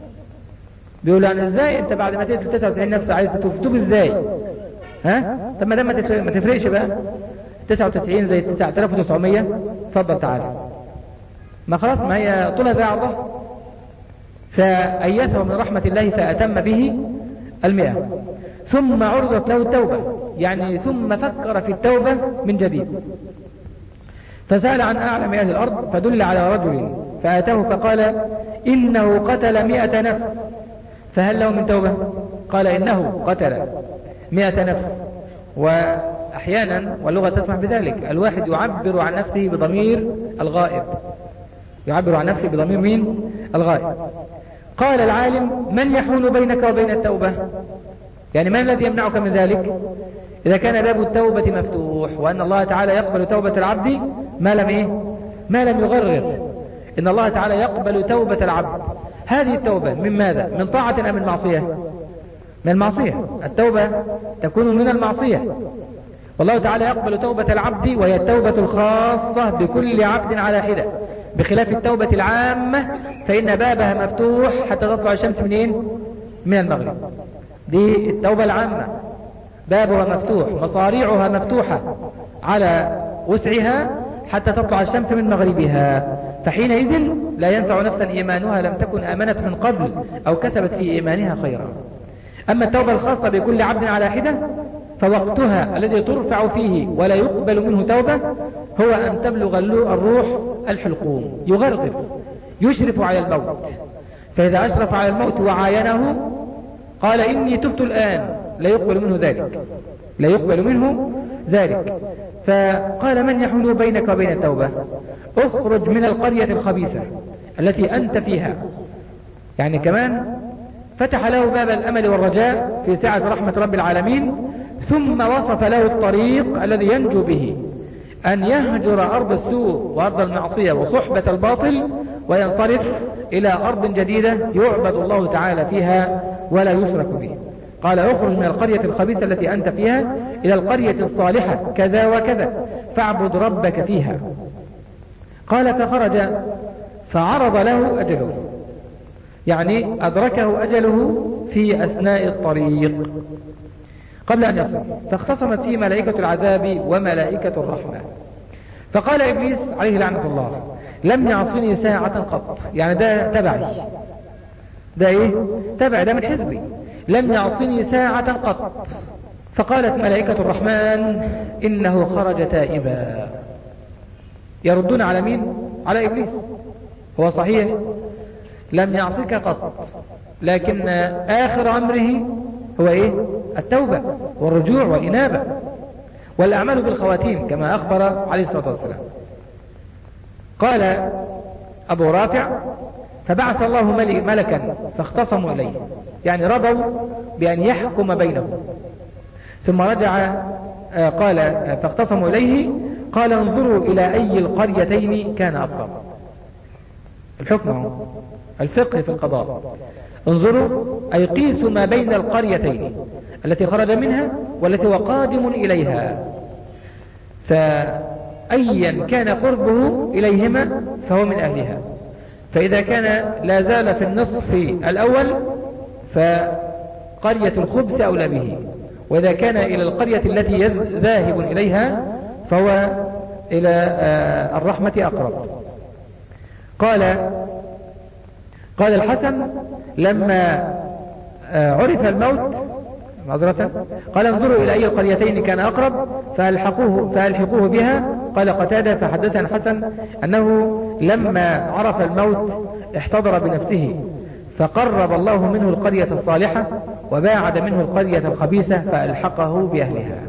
بيقول يعني ازاي انت بعد ما تقتل تسعة وتسعين نفس عايز تتوب تتوب ازاي؟ ها؟ طب ما دام ما تفرقش بقى تسعة وتسعين زي تسعة آلاف وتسعمية اتفضل تعالى، ما خلاص ما هي طولها زي عرضها. فأيسه من رحمة الله فأتم به المئة ثم عرضت له التوبة، يعني ثم فكر في التوبة من جديد فسأل عن أعلم أهل الأرض فدل على رجل فأتاه فقال إنه قتل مئة نفس فهل له من توبة؟ قال إنه قتل مئة نفس. وأحيانا واللغة تسمح بذلك الواحد يعبر عن نفسه بضمير الغائب يعبر عن نفسه بضمير مين؟ الغائب. قال العالم من يحول بينك وبين التوبة؟ يعني من الذي يمنعك من ذلك؟ إذا كان باب التوبة مفتوح وأن الله تعالى يقبل توبة العبد ما لم إيه؟ ما لم يغرر. إن الله تعالى يقبل توبة العبد. هذه التوبة من ماذا؟ من طاعة أم من معصية؟ من المعصية. التوبة تكون من المعصية. والله تعالى يقبل توبة العبد وهي التوبة الخاصة بكل عبد على حدة، بخلاف التوبة العامة فإن بابها مفتوح حتى تطلع الشمس منين؟ من المغرب. دي التوبة العامة بابها مفتوح مصاريعها مفتوحة على وسعها حتى تطلع الشمس من مغربها، فحينئذ لا ينفع نفسا إيمانها لم تكن آمنت من قبل أو كسبت في إيمانها خيرا. أما التوبة الخاصة بكل عبد على حدة فوقتها الذي ترفع فيه ولا يقبل منه توبة هو أن تبلغ الروح الحلقوم، يغرغر يشرف على الموت، فإذا أشرف على الموت وعاينه قال إني تبت الآن لا يقبل منه ذلك لا يقبل منه ذلك. فقال من يحول بينك وبين التوبة؟ اخرج من القرية الخبيثة التي أنت فيها. يعني كمان فتح له باب الأمل والرجاء في سعة رحمة رب العالمين، ثم وصف له الطريق الذي ينجو به، أن يهجر أرض السوء وأرض المعصية وصحبة الباطل وينصرف إلى أرض جديدة يعبد الله تعالى فيها ولا يشرك به. قال اخرج من القرية الخبيثة التي أنت فيها إلى القرية الصالحة كذا وكذا فاعبد ربك فيها. قال فخرج فعرض له أجله، يعني أدركه أجله في أثناء الطريق قبل أن يصل، فاختصمت فيه ملائكة العذاب وملائكة الرحمة. فقال إبليس عليه لعنة الله لم يعصني ساعة قط، يعني ده تبعي، ده ايه تبعي، ده من حزبي، لم يعصني ساعة قط. فقالت ملائكة الرحمن إنه خرج تائبا. يردون على مين؟ على إبليس. هو صحيح لم يعصك قط، لكن آخر أمره هو إيه؟ التوبة والرجوع والإنابة والأعمال بالخواتيم كما أخبر عليه الصلاة والسلام. قال أبو رافع فبعث الله ملكا فاختصموا إليه، يعني رضوا بأن يحكم بينهم، ثم رجع قال فاختصموا إليه قال انظروا إلى أي القريتين كان أقرب. الحكم الفقه في القضاء، انظروا أي قيسوا ما بين القريتين التي خرج منها والتي هو قادم إليها، فأيا كان قربه إليهما فهو من أهلها. فإذا كان لا زال في النصف الأول فقرية الخبث أولى به، وإذا كان إلى القرية التي ذاهب إليها فهو إلى الرحمة أقرب. قال قال الحسن لما عرف الموت معذرة قال انظروا إلى أي القريتين كان أقرب فألحقوه, فألحقوه بها. قال قتادة فحدثنا الحسن أنه لما عرف الموت احتضر بنفسه فقرب الله منه القرية الصالحة وباعد منه القرية الخبيثة فألحقه بأهلها.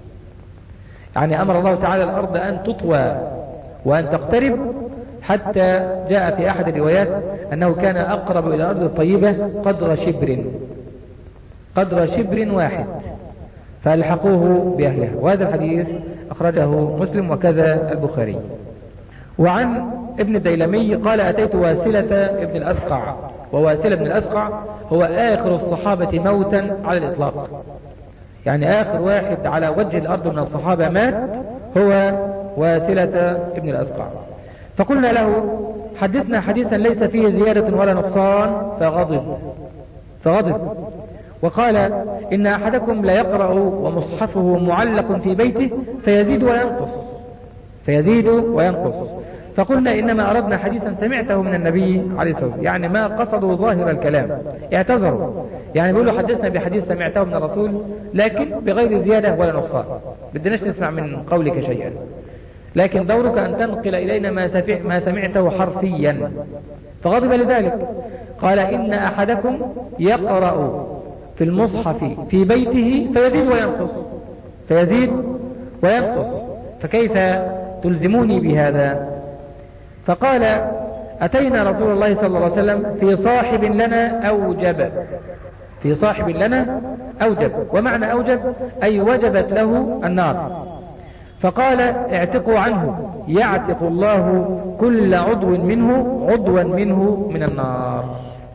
يعني أمر الله تعالى الأرض أن تطوى وأن تقترب، حتى جاء في أحد الروايات أنه كان أقرب إلى الأرض الطيبة قدر شبر قدر شبر واحد فألحقوه بأهلها. وهذا الحديث أخرجه مسلم وكذا البخاري. وعن ابن الديلمي قال أتيت واسلة ابن الأسقع، وواسلة ابن الأسقع هو آخر الصحابة موتا على الإطلاق، يعني آخر واحد على وجه الأرض من الصحابة مات هو واسلة ابن الأسقع. فقلنا له حدثنا حديثا ليس فيه زيادة ولا نقصان، فغضب فغضب وقال إن أحدكم لا يقرأ ومصحفه معلق في بيته فيزيد وينقص فيزيد وينقص. فقلنا إنما أردنا حديثا سمعته من النبي عليه الصلاة والسلام، يعني ما قصدوا ظاهر الكلام، اعتذروا، يعني بيقولوا حدثنا بحديث سمعته من الرسول لكن بغير زيادة ولا نقصان، بدناش نسمع من قولك شيئا، لكن دورك أن تنقل إلينا ما, ما سمعته حرفيا. فغضب لذلك. قال إن أحدكم يقرأ في المصحف في بيته فيزيد وينقص فيزيد وينقص فكيف تلزموني بهذا؟ فقال أتينا رسول الله صلى الله عليه وسلم في صاحب لنا أوجب في صاحب لنا أوجب ومعنى أوجب أي وجبت له النار، فقال اعتقوا عنه يعتق الله كل عضو منه عضوا منه من النار.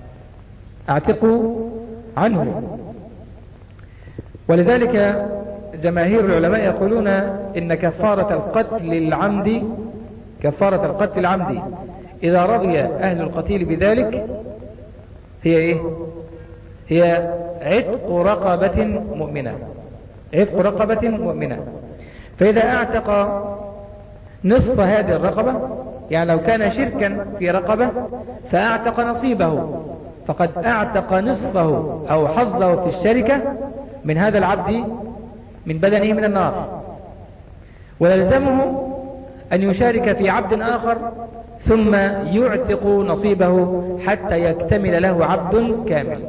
اعتقوا عنه. ولذلك جماهير العلماء يقولون إن كفارة القتل العمد كفارة القتل العمد إذا رضي أهل القتيل بذلك هي إيه؟ هي عتق رقبة مؤمنة عتق رقبة مؤمنة. فإذا أعتق نصف هذه الرقبة، يعني لو كان شركا في رقبة فأعتق نصيبه فقد أعتق نصفه أو حظه في الشركة من هذا العبد من بدنه من النار، ويلزمه أن يشارك في عبد آخر ثم يعتق نصيبه حتى يكتمل له عبد كامل،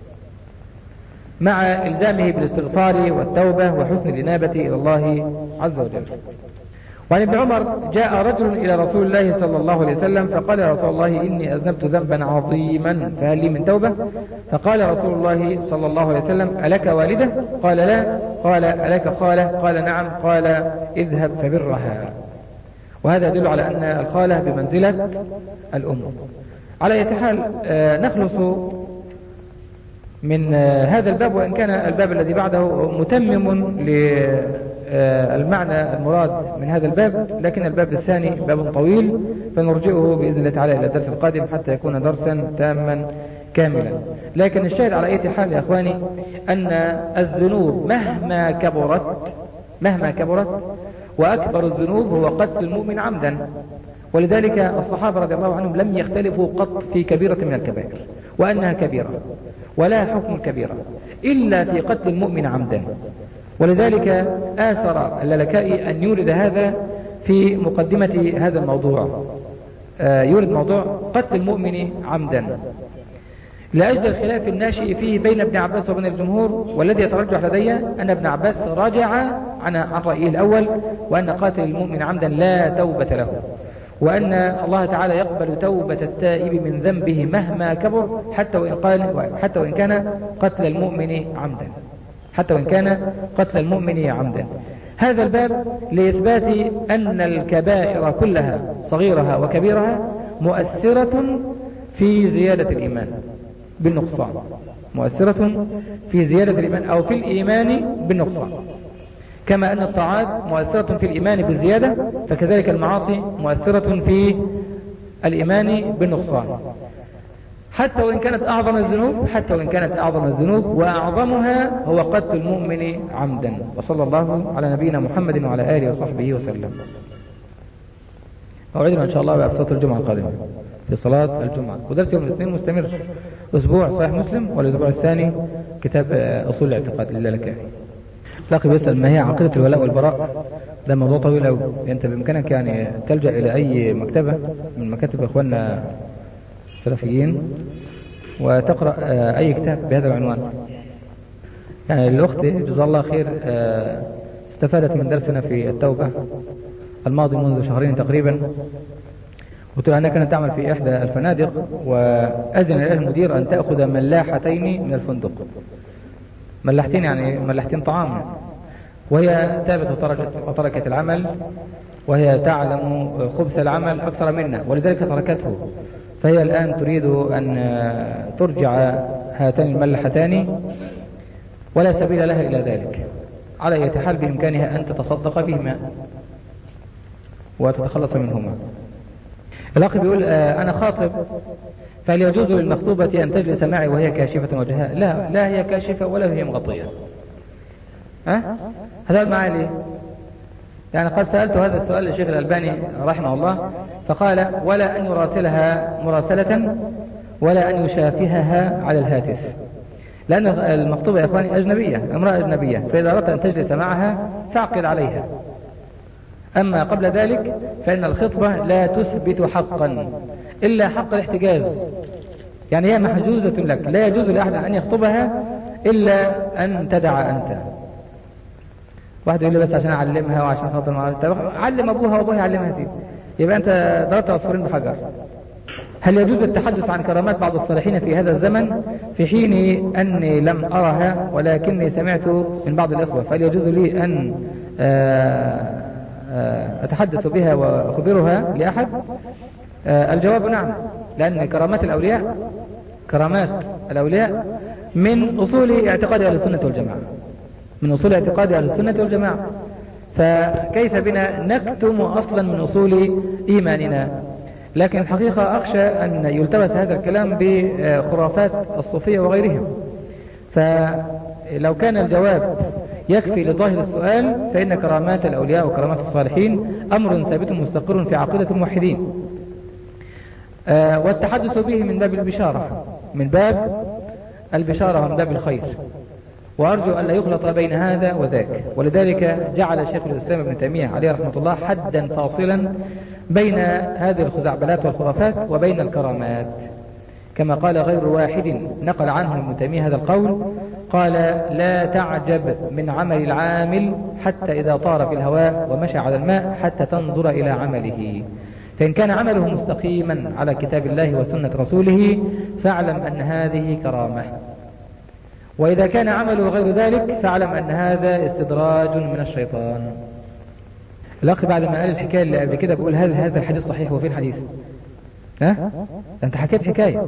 مع إلزامه بالاستغفار والتوبة وحسن الإنابة إلى الله عز وجل. وعن ابن عمر جاء رجل إلى رسول الله صلى الله عليه وسلم فقال يا رسول الله إني أذنبت ذنبا عظيما فهل لي من توبة؟ فقال رسول الله صلى الله عليه وسلم ألك والدة؟ قال لا. قال ألك خالة؟ قال نعم. قال اذهب فبرها. وهذا يدل على أن الخالة بمنزلة الأم. على أي حال نخلص من هذا الباب، وإن كان الباب الذي بعده متمم للمعنى المراد من هذا الباب، لكن الباب الثاني باب طويل فنرجئه بإذن الله تعالى إلى الدرس القادم حتى يكون درسا تاما كاملا. لكن الشاهد على أي حال يا أخواني أن الذنوب مهما كبرت مهما كبرت وأكبر الذنوب هو قتل المؤمن عمدا، ولذلك الصحابة رضي الله عنهم لم يختلفوا قط في كبيرة من الكبائر وأنها كبيرة ولا حكم كبيرة إلا في قتل المؤمن عمدا. ولذلك آثر اللالكائي أن يورد هذا في مقدمة هذا الموضوع، آه يورد موضوع قتل المؤمن عمدا لأجل الخلاف الناشئ فيه بين ابن عباس وبين الجمهور، والذي يترجح لدي أن ابن عباس رجع عن عن رأيه الأول، وأن قاتل المؤمن عمدا لا توبة له، وأن الله تعالى يقبل توبة التائب من ذنبه مهما كبر حتى وإن قال حتى وإن كان قتل المؤمن عمدا حتى وإن كان قتل المؤمن عمدا. هذا الباب لإثبات أن الكبائر كلها صغيرها وكبيرها مؤثرة في زيادة الإيمان بالنقصان، مؤثرة في زيادة الإيمان أو في الإيمان بالنقصان، كما أن الطاعات مؤثرة في الإيمان بالزيادة، فكذلك المعاصي مؤثرة في الإيمان بالنقصان، حتى وإن كانت أعظم الذنوب حتى وإن كانت أعظم الذنوب وأعظمها هو قتل المؤمن عمدا. وصلى الله على نبينا محمد وعلى آله وصحبه وسلم. موعدنا إن شاء الله بصلاة الجمعة القادمة في صلاة الجمعة، ودرس يوم الاثنين مستمر، أسبوع صحيح مسلم، والأسبوع الثاني كتاب أصول الاعتقاد للالكائي. لاقي بيسأل ما هي عقيدة الولاء والبراء؟ ده موضوع طويل أوي، أنت بإمكانك يعني تلجأ إلى أي مكتبة من مكاتب إخواننا السلفيين وتقرأ أي كتاب بهذا العنوان. يعني الأخت جزا الله خير استفادت من درسنا في التوبة الماضي منذ شهرين تقريبا، قلت لها أنها كانت تعمل في إحدى الفنادق، وأذن لها المدير أن تأخذ ملاحتين من الفندق، ملاحتين يعني ملاحتين طعام، وهي تابت وتركت العمل، وهي تعلم خبث العمل أكثر منا، ولذلك تركته. فهي الآن تريد أن ترجع هاتين الملاحتان ولا سبيل لها إلى ذلك. على أي حال بإمكانها أن تتصدق بهما وتتخلص منهما. الأخ بيقول أنا خاطب، فهل يجوز للمخطوبة أن تجلس معي وهي كاشفة وجهها؟ لا، لا هي كاشفة ولا هي مغطية. ها؟ هذا معي ليه؟ يعني قد سألت هذا السؤال للشيخ الألباني رحمه الله، فقال ولا أن يراسلها مراسلة ولا أن يشافهها على الهاتف، لأن المخطوبة يا إخواني أجنبية، امرأة أجنبية، فإذا أردت أن تجلس معها فاعقد عليها. أما قبل ذلك فإن الخطبة لا تثبت حقا إلا حق الاحتجاز، يعني هي محجوزة لك، لا يجوز لأحد أن يخطبها إلا أن تدع أنت. واحد يقول لي بس عشان أعلمها وعشان خاطر معها، علم أبوها وأبوها يعلمها فيه، يبقى أنت ضربت عصفورين بحجر. هل يجوز التحدث عن كرامات بعض الصالحين في هذا الزمن في حين أني لم أرها ولكني سمعت من بعض الإخوة، فهل يجوز لي أن أتحدث بها وأخبرها لأحد؟ الجواب نعم، لأن كرامات الأولياء كرامات الأولياء من أصول اعتقاد أهل السنة والجماعة، من أصول اعتقاد أهل السنة والجماعة، فكيف بنا نكتم أصلا من أصول إيماننا؟ لكن الحقيقة أخشى أن يلتبس هذا الكلام بخرافات الصوفية وغيرهم، فلو كان الجواب يكفي لظاهر السؤال فإن كرامات الأولياء وكرامات الصالحين أمر ثابت مستقر في عقيدة الموحدين، والتحدث به من باب البشارة، من باب البشارة ومن باب الخير، وأرجو أن لا يخلط بين هذا وذاك. ولذلك جعل شيخ الإسلام ابن تيمية عليه رحمة الله حدا فاصلا بين هذه الخزعبلات والخرافات وبين الكرامات، كما قال غير واحد نقل عنه ابن تيمية هذا القول، قال لا تعجب من عمل العامل حتى إذا طار في الهواء ومشى على الماء حتى تنظر إلى عمله، فإن كان عمله مستقيما على كتاب الله وسنة رسوله فاعلم أن هذه كرامة، وإذا كان عمله غير ذلك فاعلم أن هذا استدراج من الشيطان. الأخ بعد ما قال الحكاية اللي قبل كده بيقول هل هذا الحديث صحيح وفي الحديث؟ ها؟ أنت حكيت حكاية.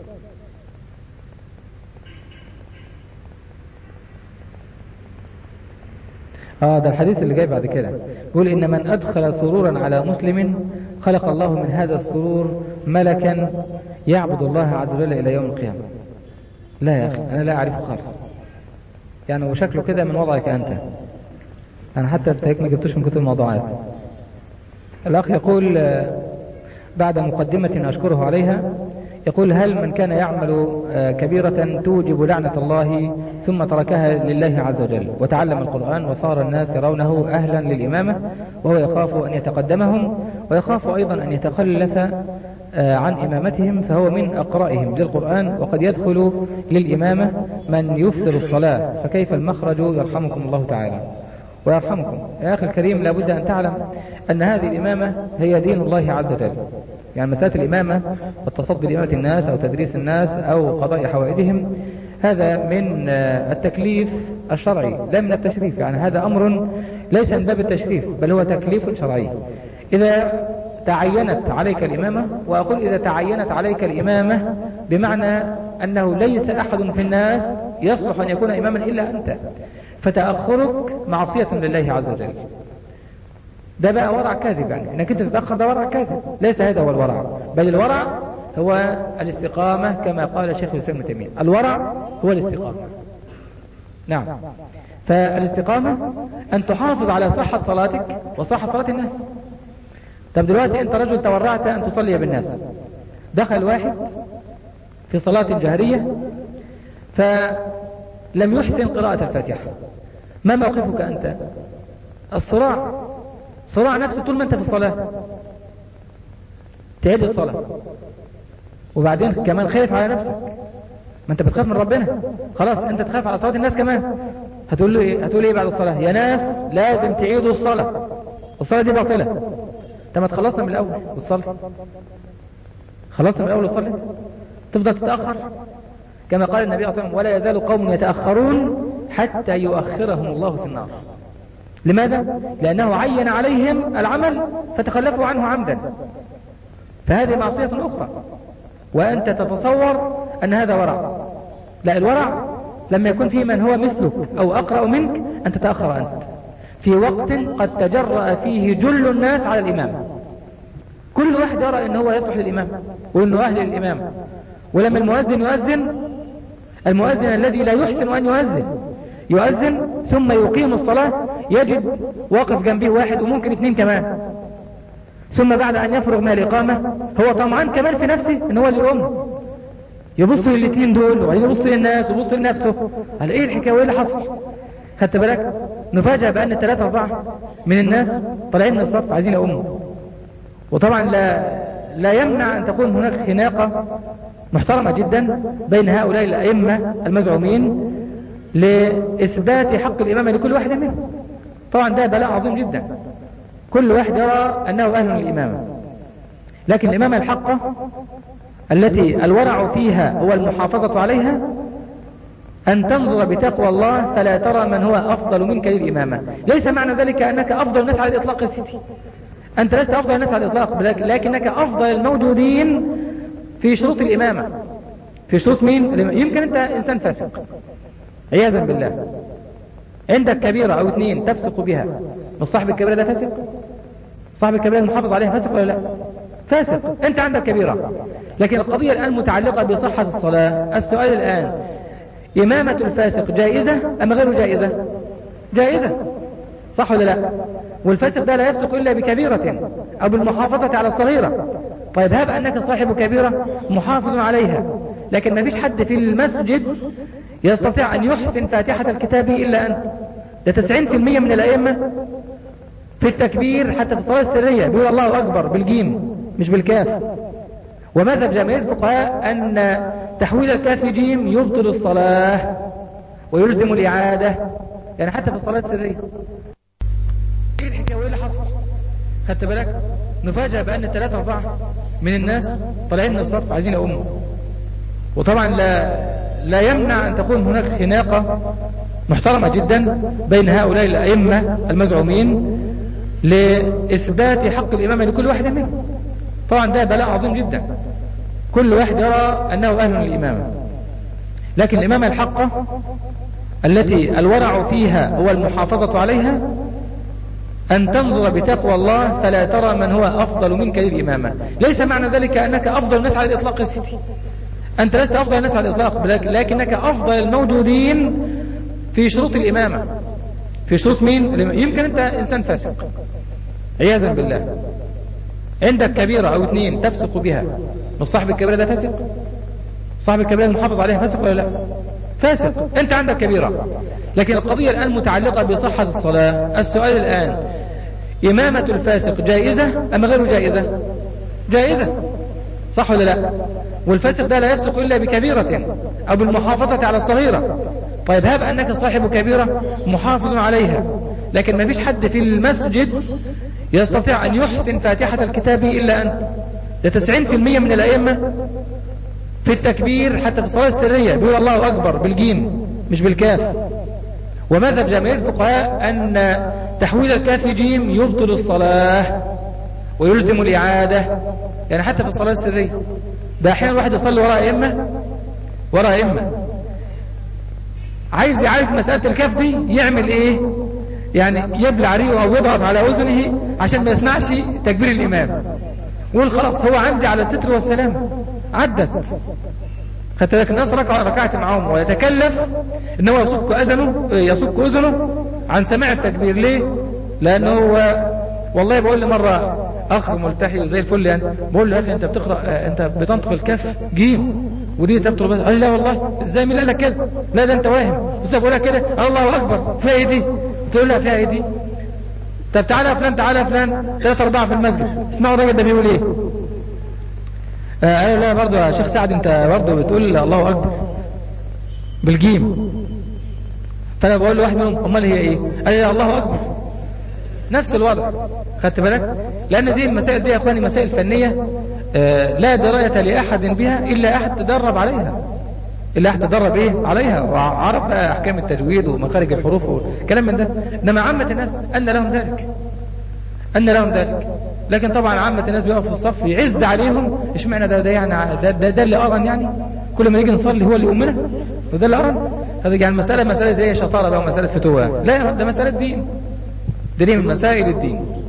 آه ده الحديث اللي جاي بعد كده بيقول إن من أدخل سرورا على مسلم خلق الله من هذا السرور ملكا يعبد الله عز وجل إلى يوم القيامة. لا يا أخي أنا لا أعرفه خالص، يعني وشكله كده من وضعك أنت، أنا حتى التهيك ما جبتوش من كتب الموضوعات. الأخ يقول بعد مقدمة أشكره عليها يقول: هل من كان يعمل كبيرة توجب لعنة الله ثم تركها لله عز وجل وتعلم القرآن وصار الناس يرونه أهلا للإمامة وهو يخاف أن يتقدمهم ويخاف أيضا أن يتخلف عن إمامتهم فهو من أقرائهم للقرآن وقد يدخل للإمامة من يفسر الصلاة، فكيف المخرج يرحمكم الله تعالى ويرحمكم؟ يا أخي الكريم، لابد أن تعلم أن هذه الإمامة هي دين الله عز وجل. يعني مسألة الإمامة والتصدي لإمامة الناس أو تدريس الناس أو قضاء حوائجهم هذا من التكليف الشرعي لا من التشريف. يعني هذا أمر ليس من باب التشريف بل هو تكليف شرعي. إذا تعينت عليك الإمامة، وأقول إذا تعينت عليك الإمامة بمعنى أنه ليس أحد في الناس يصلح أن يكون إماما إلا أنت، فتأخرك معصية لله عز وجل. ده بقى ورع كاذب، يعني انك انت تتأخر ده ورع كاذب، ليس هذا هو الورع، بل الورع هو الاستقامة كما قال شيخ الإسلام ابن تيمية. الورع هو الاستقامة. نعم، فالاستقامة أن تحافظ على صحة صلاتك وصحة صلاة الناس. طب دلوقتي أنت رجل تورعت أن تصلي بالناس، دخل واحد في صلاة جهرية فلم يحسن قراءة الفاتحة، ما موقفك أنت؟ الصراع صراع نفسه طول ما أنت في الصلاة، تعيد الصلاة وبعدين كمان خايف على نفسك، ما أنت بتخاف من ربنا، خلاص أنت تخاف على صلاة الناس كمان. هتقول له إيه؟ هتقول إيه بعد الصلاة؟ يا ناس لازم تعيدوا الصلاة، الصلاة دي باطلة. طب ما تخلصنا من الأول والصلاة، خلصنا من الأول والصلاة، تفضل تتأخر كما قال النبي صلى الله عليه وسلم: ولا يزال قوم يتأخرون حتى يؤخرهم الله في النار. لماذا؟ لأنه عين عليهم العمل فتخلفوا عنه عمدا، فهذه معصية أخرى، وأنت تتصور أن هذا ورع. لا، الورع لما يكون فيه من هو مثلك أو أقرأ منك أن تتأخر أنت في وقت قد تجرأ فيه جل الناس على الإمام. كل واحد يرى أنه هو يصلح للإمام وأنه أهل للإمام، ولما المؤذن يؤذن، المؤذن الذي لا يحسن أن يؤذن يؤذن ثم يقيم الصلاة يجد واقف جنبه واحد وممكن اثنين كمان، ثم بعد أن يفرغ من الإقامة هو طمعان كمان في نفسه أنه هو اللي يقوم، يبص للاثنين دول وبعدين يبص للناس ويبص لنفسه، قال إيه الحكاية وإيه اللي حصل؟ خدت بالك؟ نفاجأ بأن ثلاثة أربعة من الناس طالعين من الصف عايزين يقوموا، وطبعا لا لا يمنع أن تكون هناك خناقة محترمة جدا بين هؤلاء الأئمة المزعومين لإثبات حق الإمامة لكل واحد منهم. طبعا ده بلاء عظيم جدا، كل واحد يرى أنه أهل للإمامة، لكن الإمامة الحقة التي الورع فيها هو المحافظة عليها أن تنظر بتقوى الله فلا ترى من هو أفضل منك للإمامة. ليس معنى ذلك أنك أفضل الناس على الإطلاق يا سيدي، أنت لست أفضل الناس على الإطلاق، لكنك أفضل الموجودين في شروط الإمامة. في شروط مين؟ يمكن أنت إنسان فاسق عياذا بالله، عندك كبيرة أو اثنين تفسق بها، مش صاحب الكبيرة ده فاسق؟ صاحب الكبيرة المحافظ عليها فاسق ولا لا؟ فاسق. أنت عندك كبيرة، لكن القضية الآن متعلقة بصحة الصلاة. السؤال الآن: إمامة الفاسق جائزة أم غير جائزة؟ جائزة، صح ولا لا؟ والفاسق ده لا يفسق إلا بكبيرة أو بالمحافظة على الصغيرة. طيب هب أنك صاحب كبيرة محافظ عليها، لكن ما فيش حد في المسجد يستطيع أن يحسن فاتحة الكتاب إلا أنت. ده تسعين في المية من الأئمة في التكبير حتى في الصلاة السرية بيقول الله أكبر بالجيم مش بالكاف. ومذهب جماهير الفقهاء أن تحويل الكاف جيم يبطل الصلاة ويلزم الإعادة، يعني حتى في الصلاة السرية. ايه الحكاية وايه اللي حصل؟ خدت بالك؟ نفاجأ بأن ثلاثة أربعة من الناس طالعين من الصف عايزين يقوموا، وطبعا لا لا يمنع أن تكون هناك خناقة محترمة جدا بين هؤلاء الأئمة المزعومين لإثبات حق الإمامة لكل واحد منهم. طبعا ده بلاء عظيم جدا، كل واحد يرى أنه أهل للإمامة، لكن الإمامة الحقة التي الورع فيها هو المحافظة عليها أن تنظر بتقوى الله فلا ترى من هو أفضل منك للإمامة. ليس معنى ذلك أنك أفضل الناس على الإطلاق يا سيدي، أنت لست أفضل الناس على الإطلاق، لكنك أفضل الموجودين في شروط الإمامة. في شروط مين؟ يمكن أنت إنسان فاسق عياذا بالله، عندك كبيرة أو اثنين تفسق بها، مش صاحب الكبيرة ده فاسق؟ صاحب الكبيرة المحافظ عليها فاسق ولا لا؟ فاسق. أنت عندك كبيرة، لكن القضية الآن متعلقة بصحة الصلاة. السؤال الآن، إمامة الفاسق جائزة أم غير جائزة؟ جائزة، صح ولا لا؟ والفاسق ده لا يفسق إلا بكبيرة أو بالمحافظة على الصغيرة. طيب هب أنك صاحب كبيرة محافظ عليها، لكن ما فيش حد في المسجد يستطيع أن يحسن فاتحة الكتاب إلا أنت. ده تسعين في المية من الأئمة في التكبير حتى في الصلاة السرية بيقول الله أكبر بالجيم مش بالكاف. وماذا جماهير الفقهاء أن تحويل الكاف جيم يبطل الصلاة ويلزم الإعادة، يعني حتى في الصلاة السرية. ده أحيانا الواحد يصلي وراء أئمة وراء أئمة عايز يعالج مسألة الكاف دي، يعمل إيه؟ يعني يبلع ريقه أو يضغط على أذنه عشان ما يسمعش تكبير الإمام، ويقول خلاص هو عندي على الستر والسلام عدت. خدت بالك الناس ركع ركعت معهم ويتكلف ان هو يصك اذنه يصك اذنه عن سماع التكبير. ليه؟ لانه والله بقول لي مره اخ ملتحي وزي الفل يعني، بقول له يا اخي انت بتقرا انت بتنطق الكاف جيم ودي تبطل بس. قال لا والله ازاي؟ مين قال لك كده؟ لا ده انت واهم. قلت له بقولها كده الله اكبر فيها ايه دي؟ تقول لها فيها ايه دي؟ طب تعالى يا فلان تعالى يا فلان ثلاثة أربعة في المسجد اسمعوا الراجل ده بيقول ايه. آه لا برضه يا شيخ سعد انت برضه بتقول الله اكبر بالجيم. فانا بقول له واحد منهم امال هي ايه؟ قال لي الله اكبر. نفس الوضع. خدت بالك؟ لان دي المسائل دي يا اخواني مسائل فنيه آه لا درايه لاحد بها الا احد تدرب عليها، الا احد تدرب ايه عليها وعرف بقى احكام التجويد ومخارج الحروف والكلام من ده. انما عامه الناس ان لهم ذلك ان لهم ذلك لكن طبعا عامة الناس بيقفوا في الصف يعز عليهم. ايش معنى ده؟ ده يعني ده, ده, ده اللي أرن يعني كل ما نيجي نصلي هو اللي يؤمنه وده اللي أرن. هذا يعني مسألة مسألة زي شطارة بقى ومسألة فتوة. لا ده مسألة دين، دين من مسائل الدين.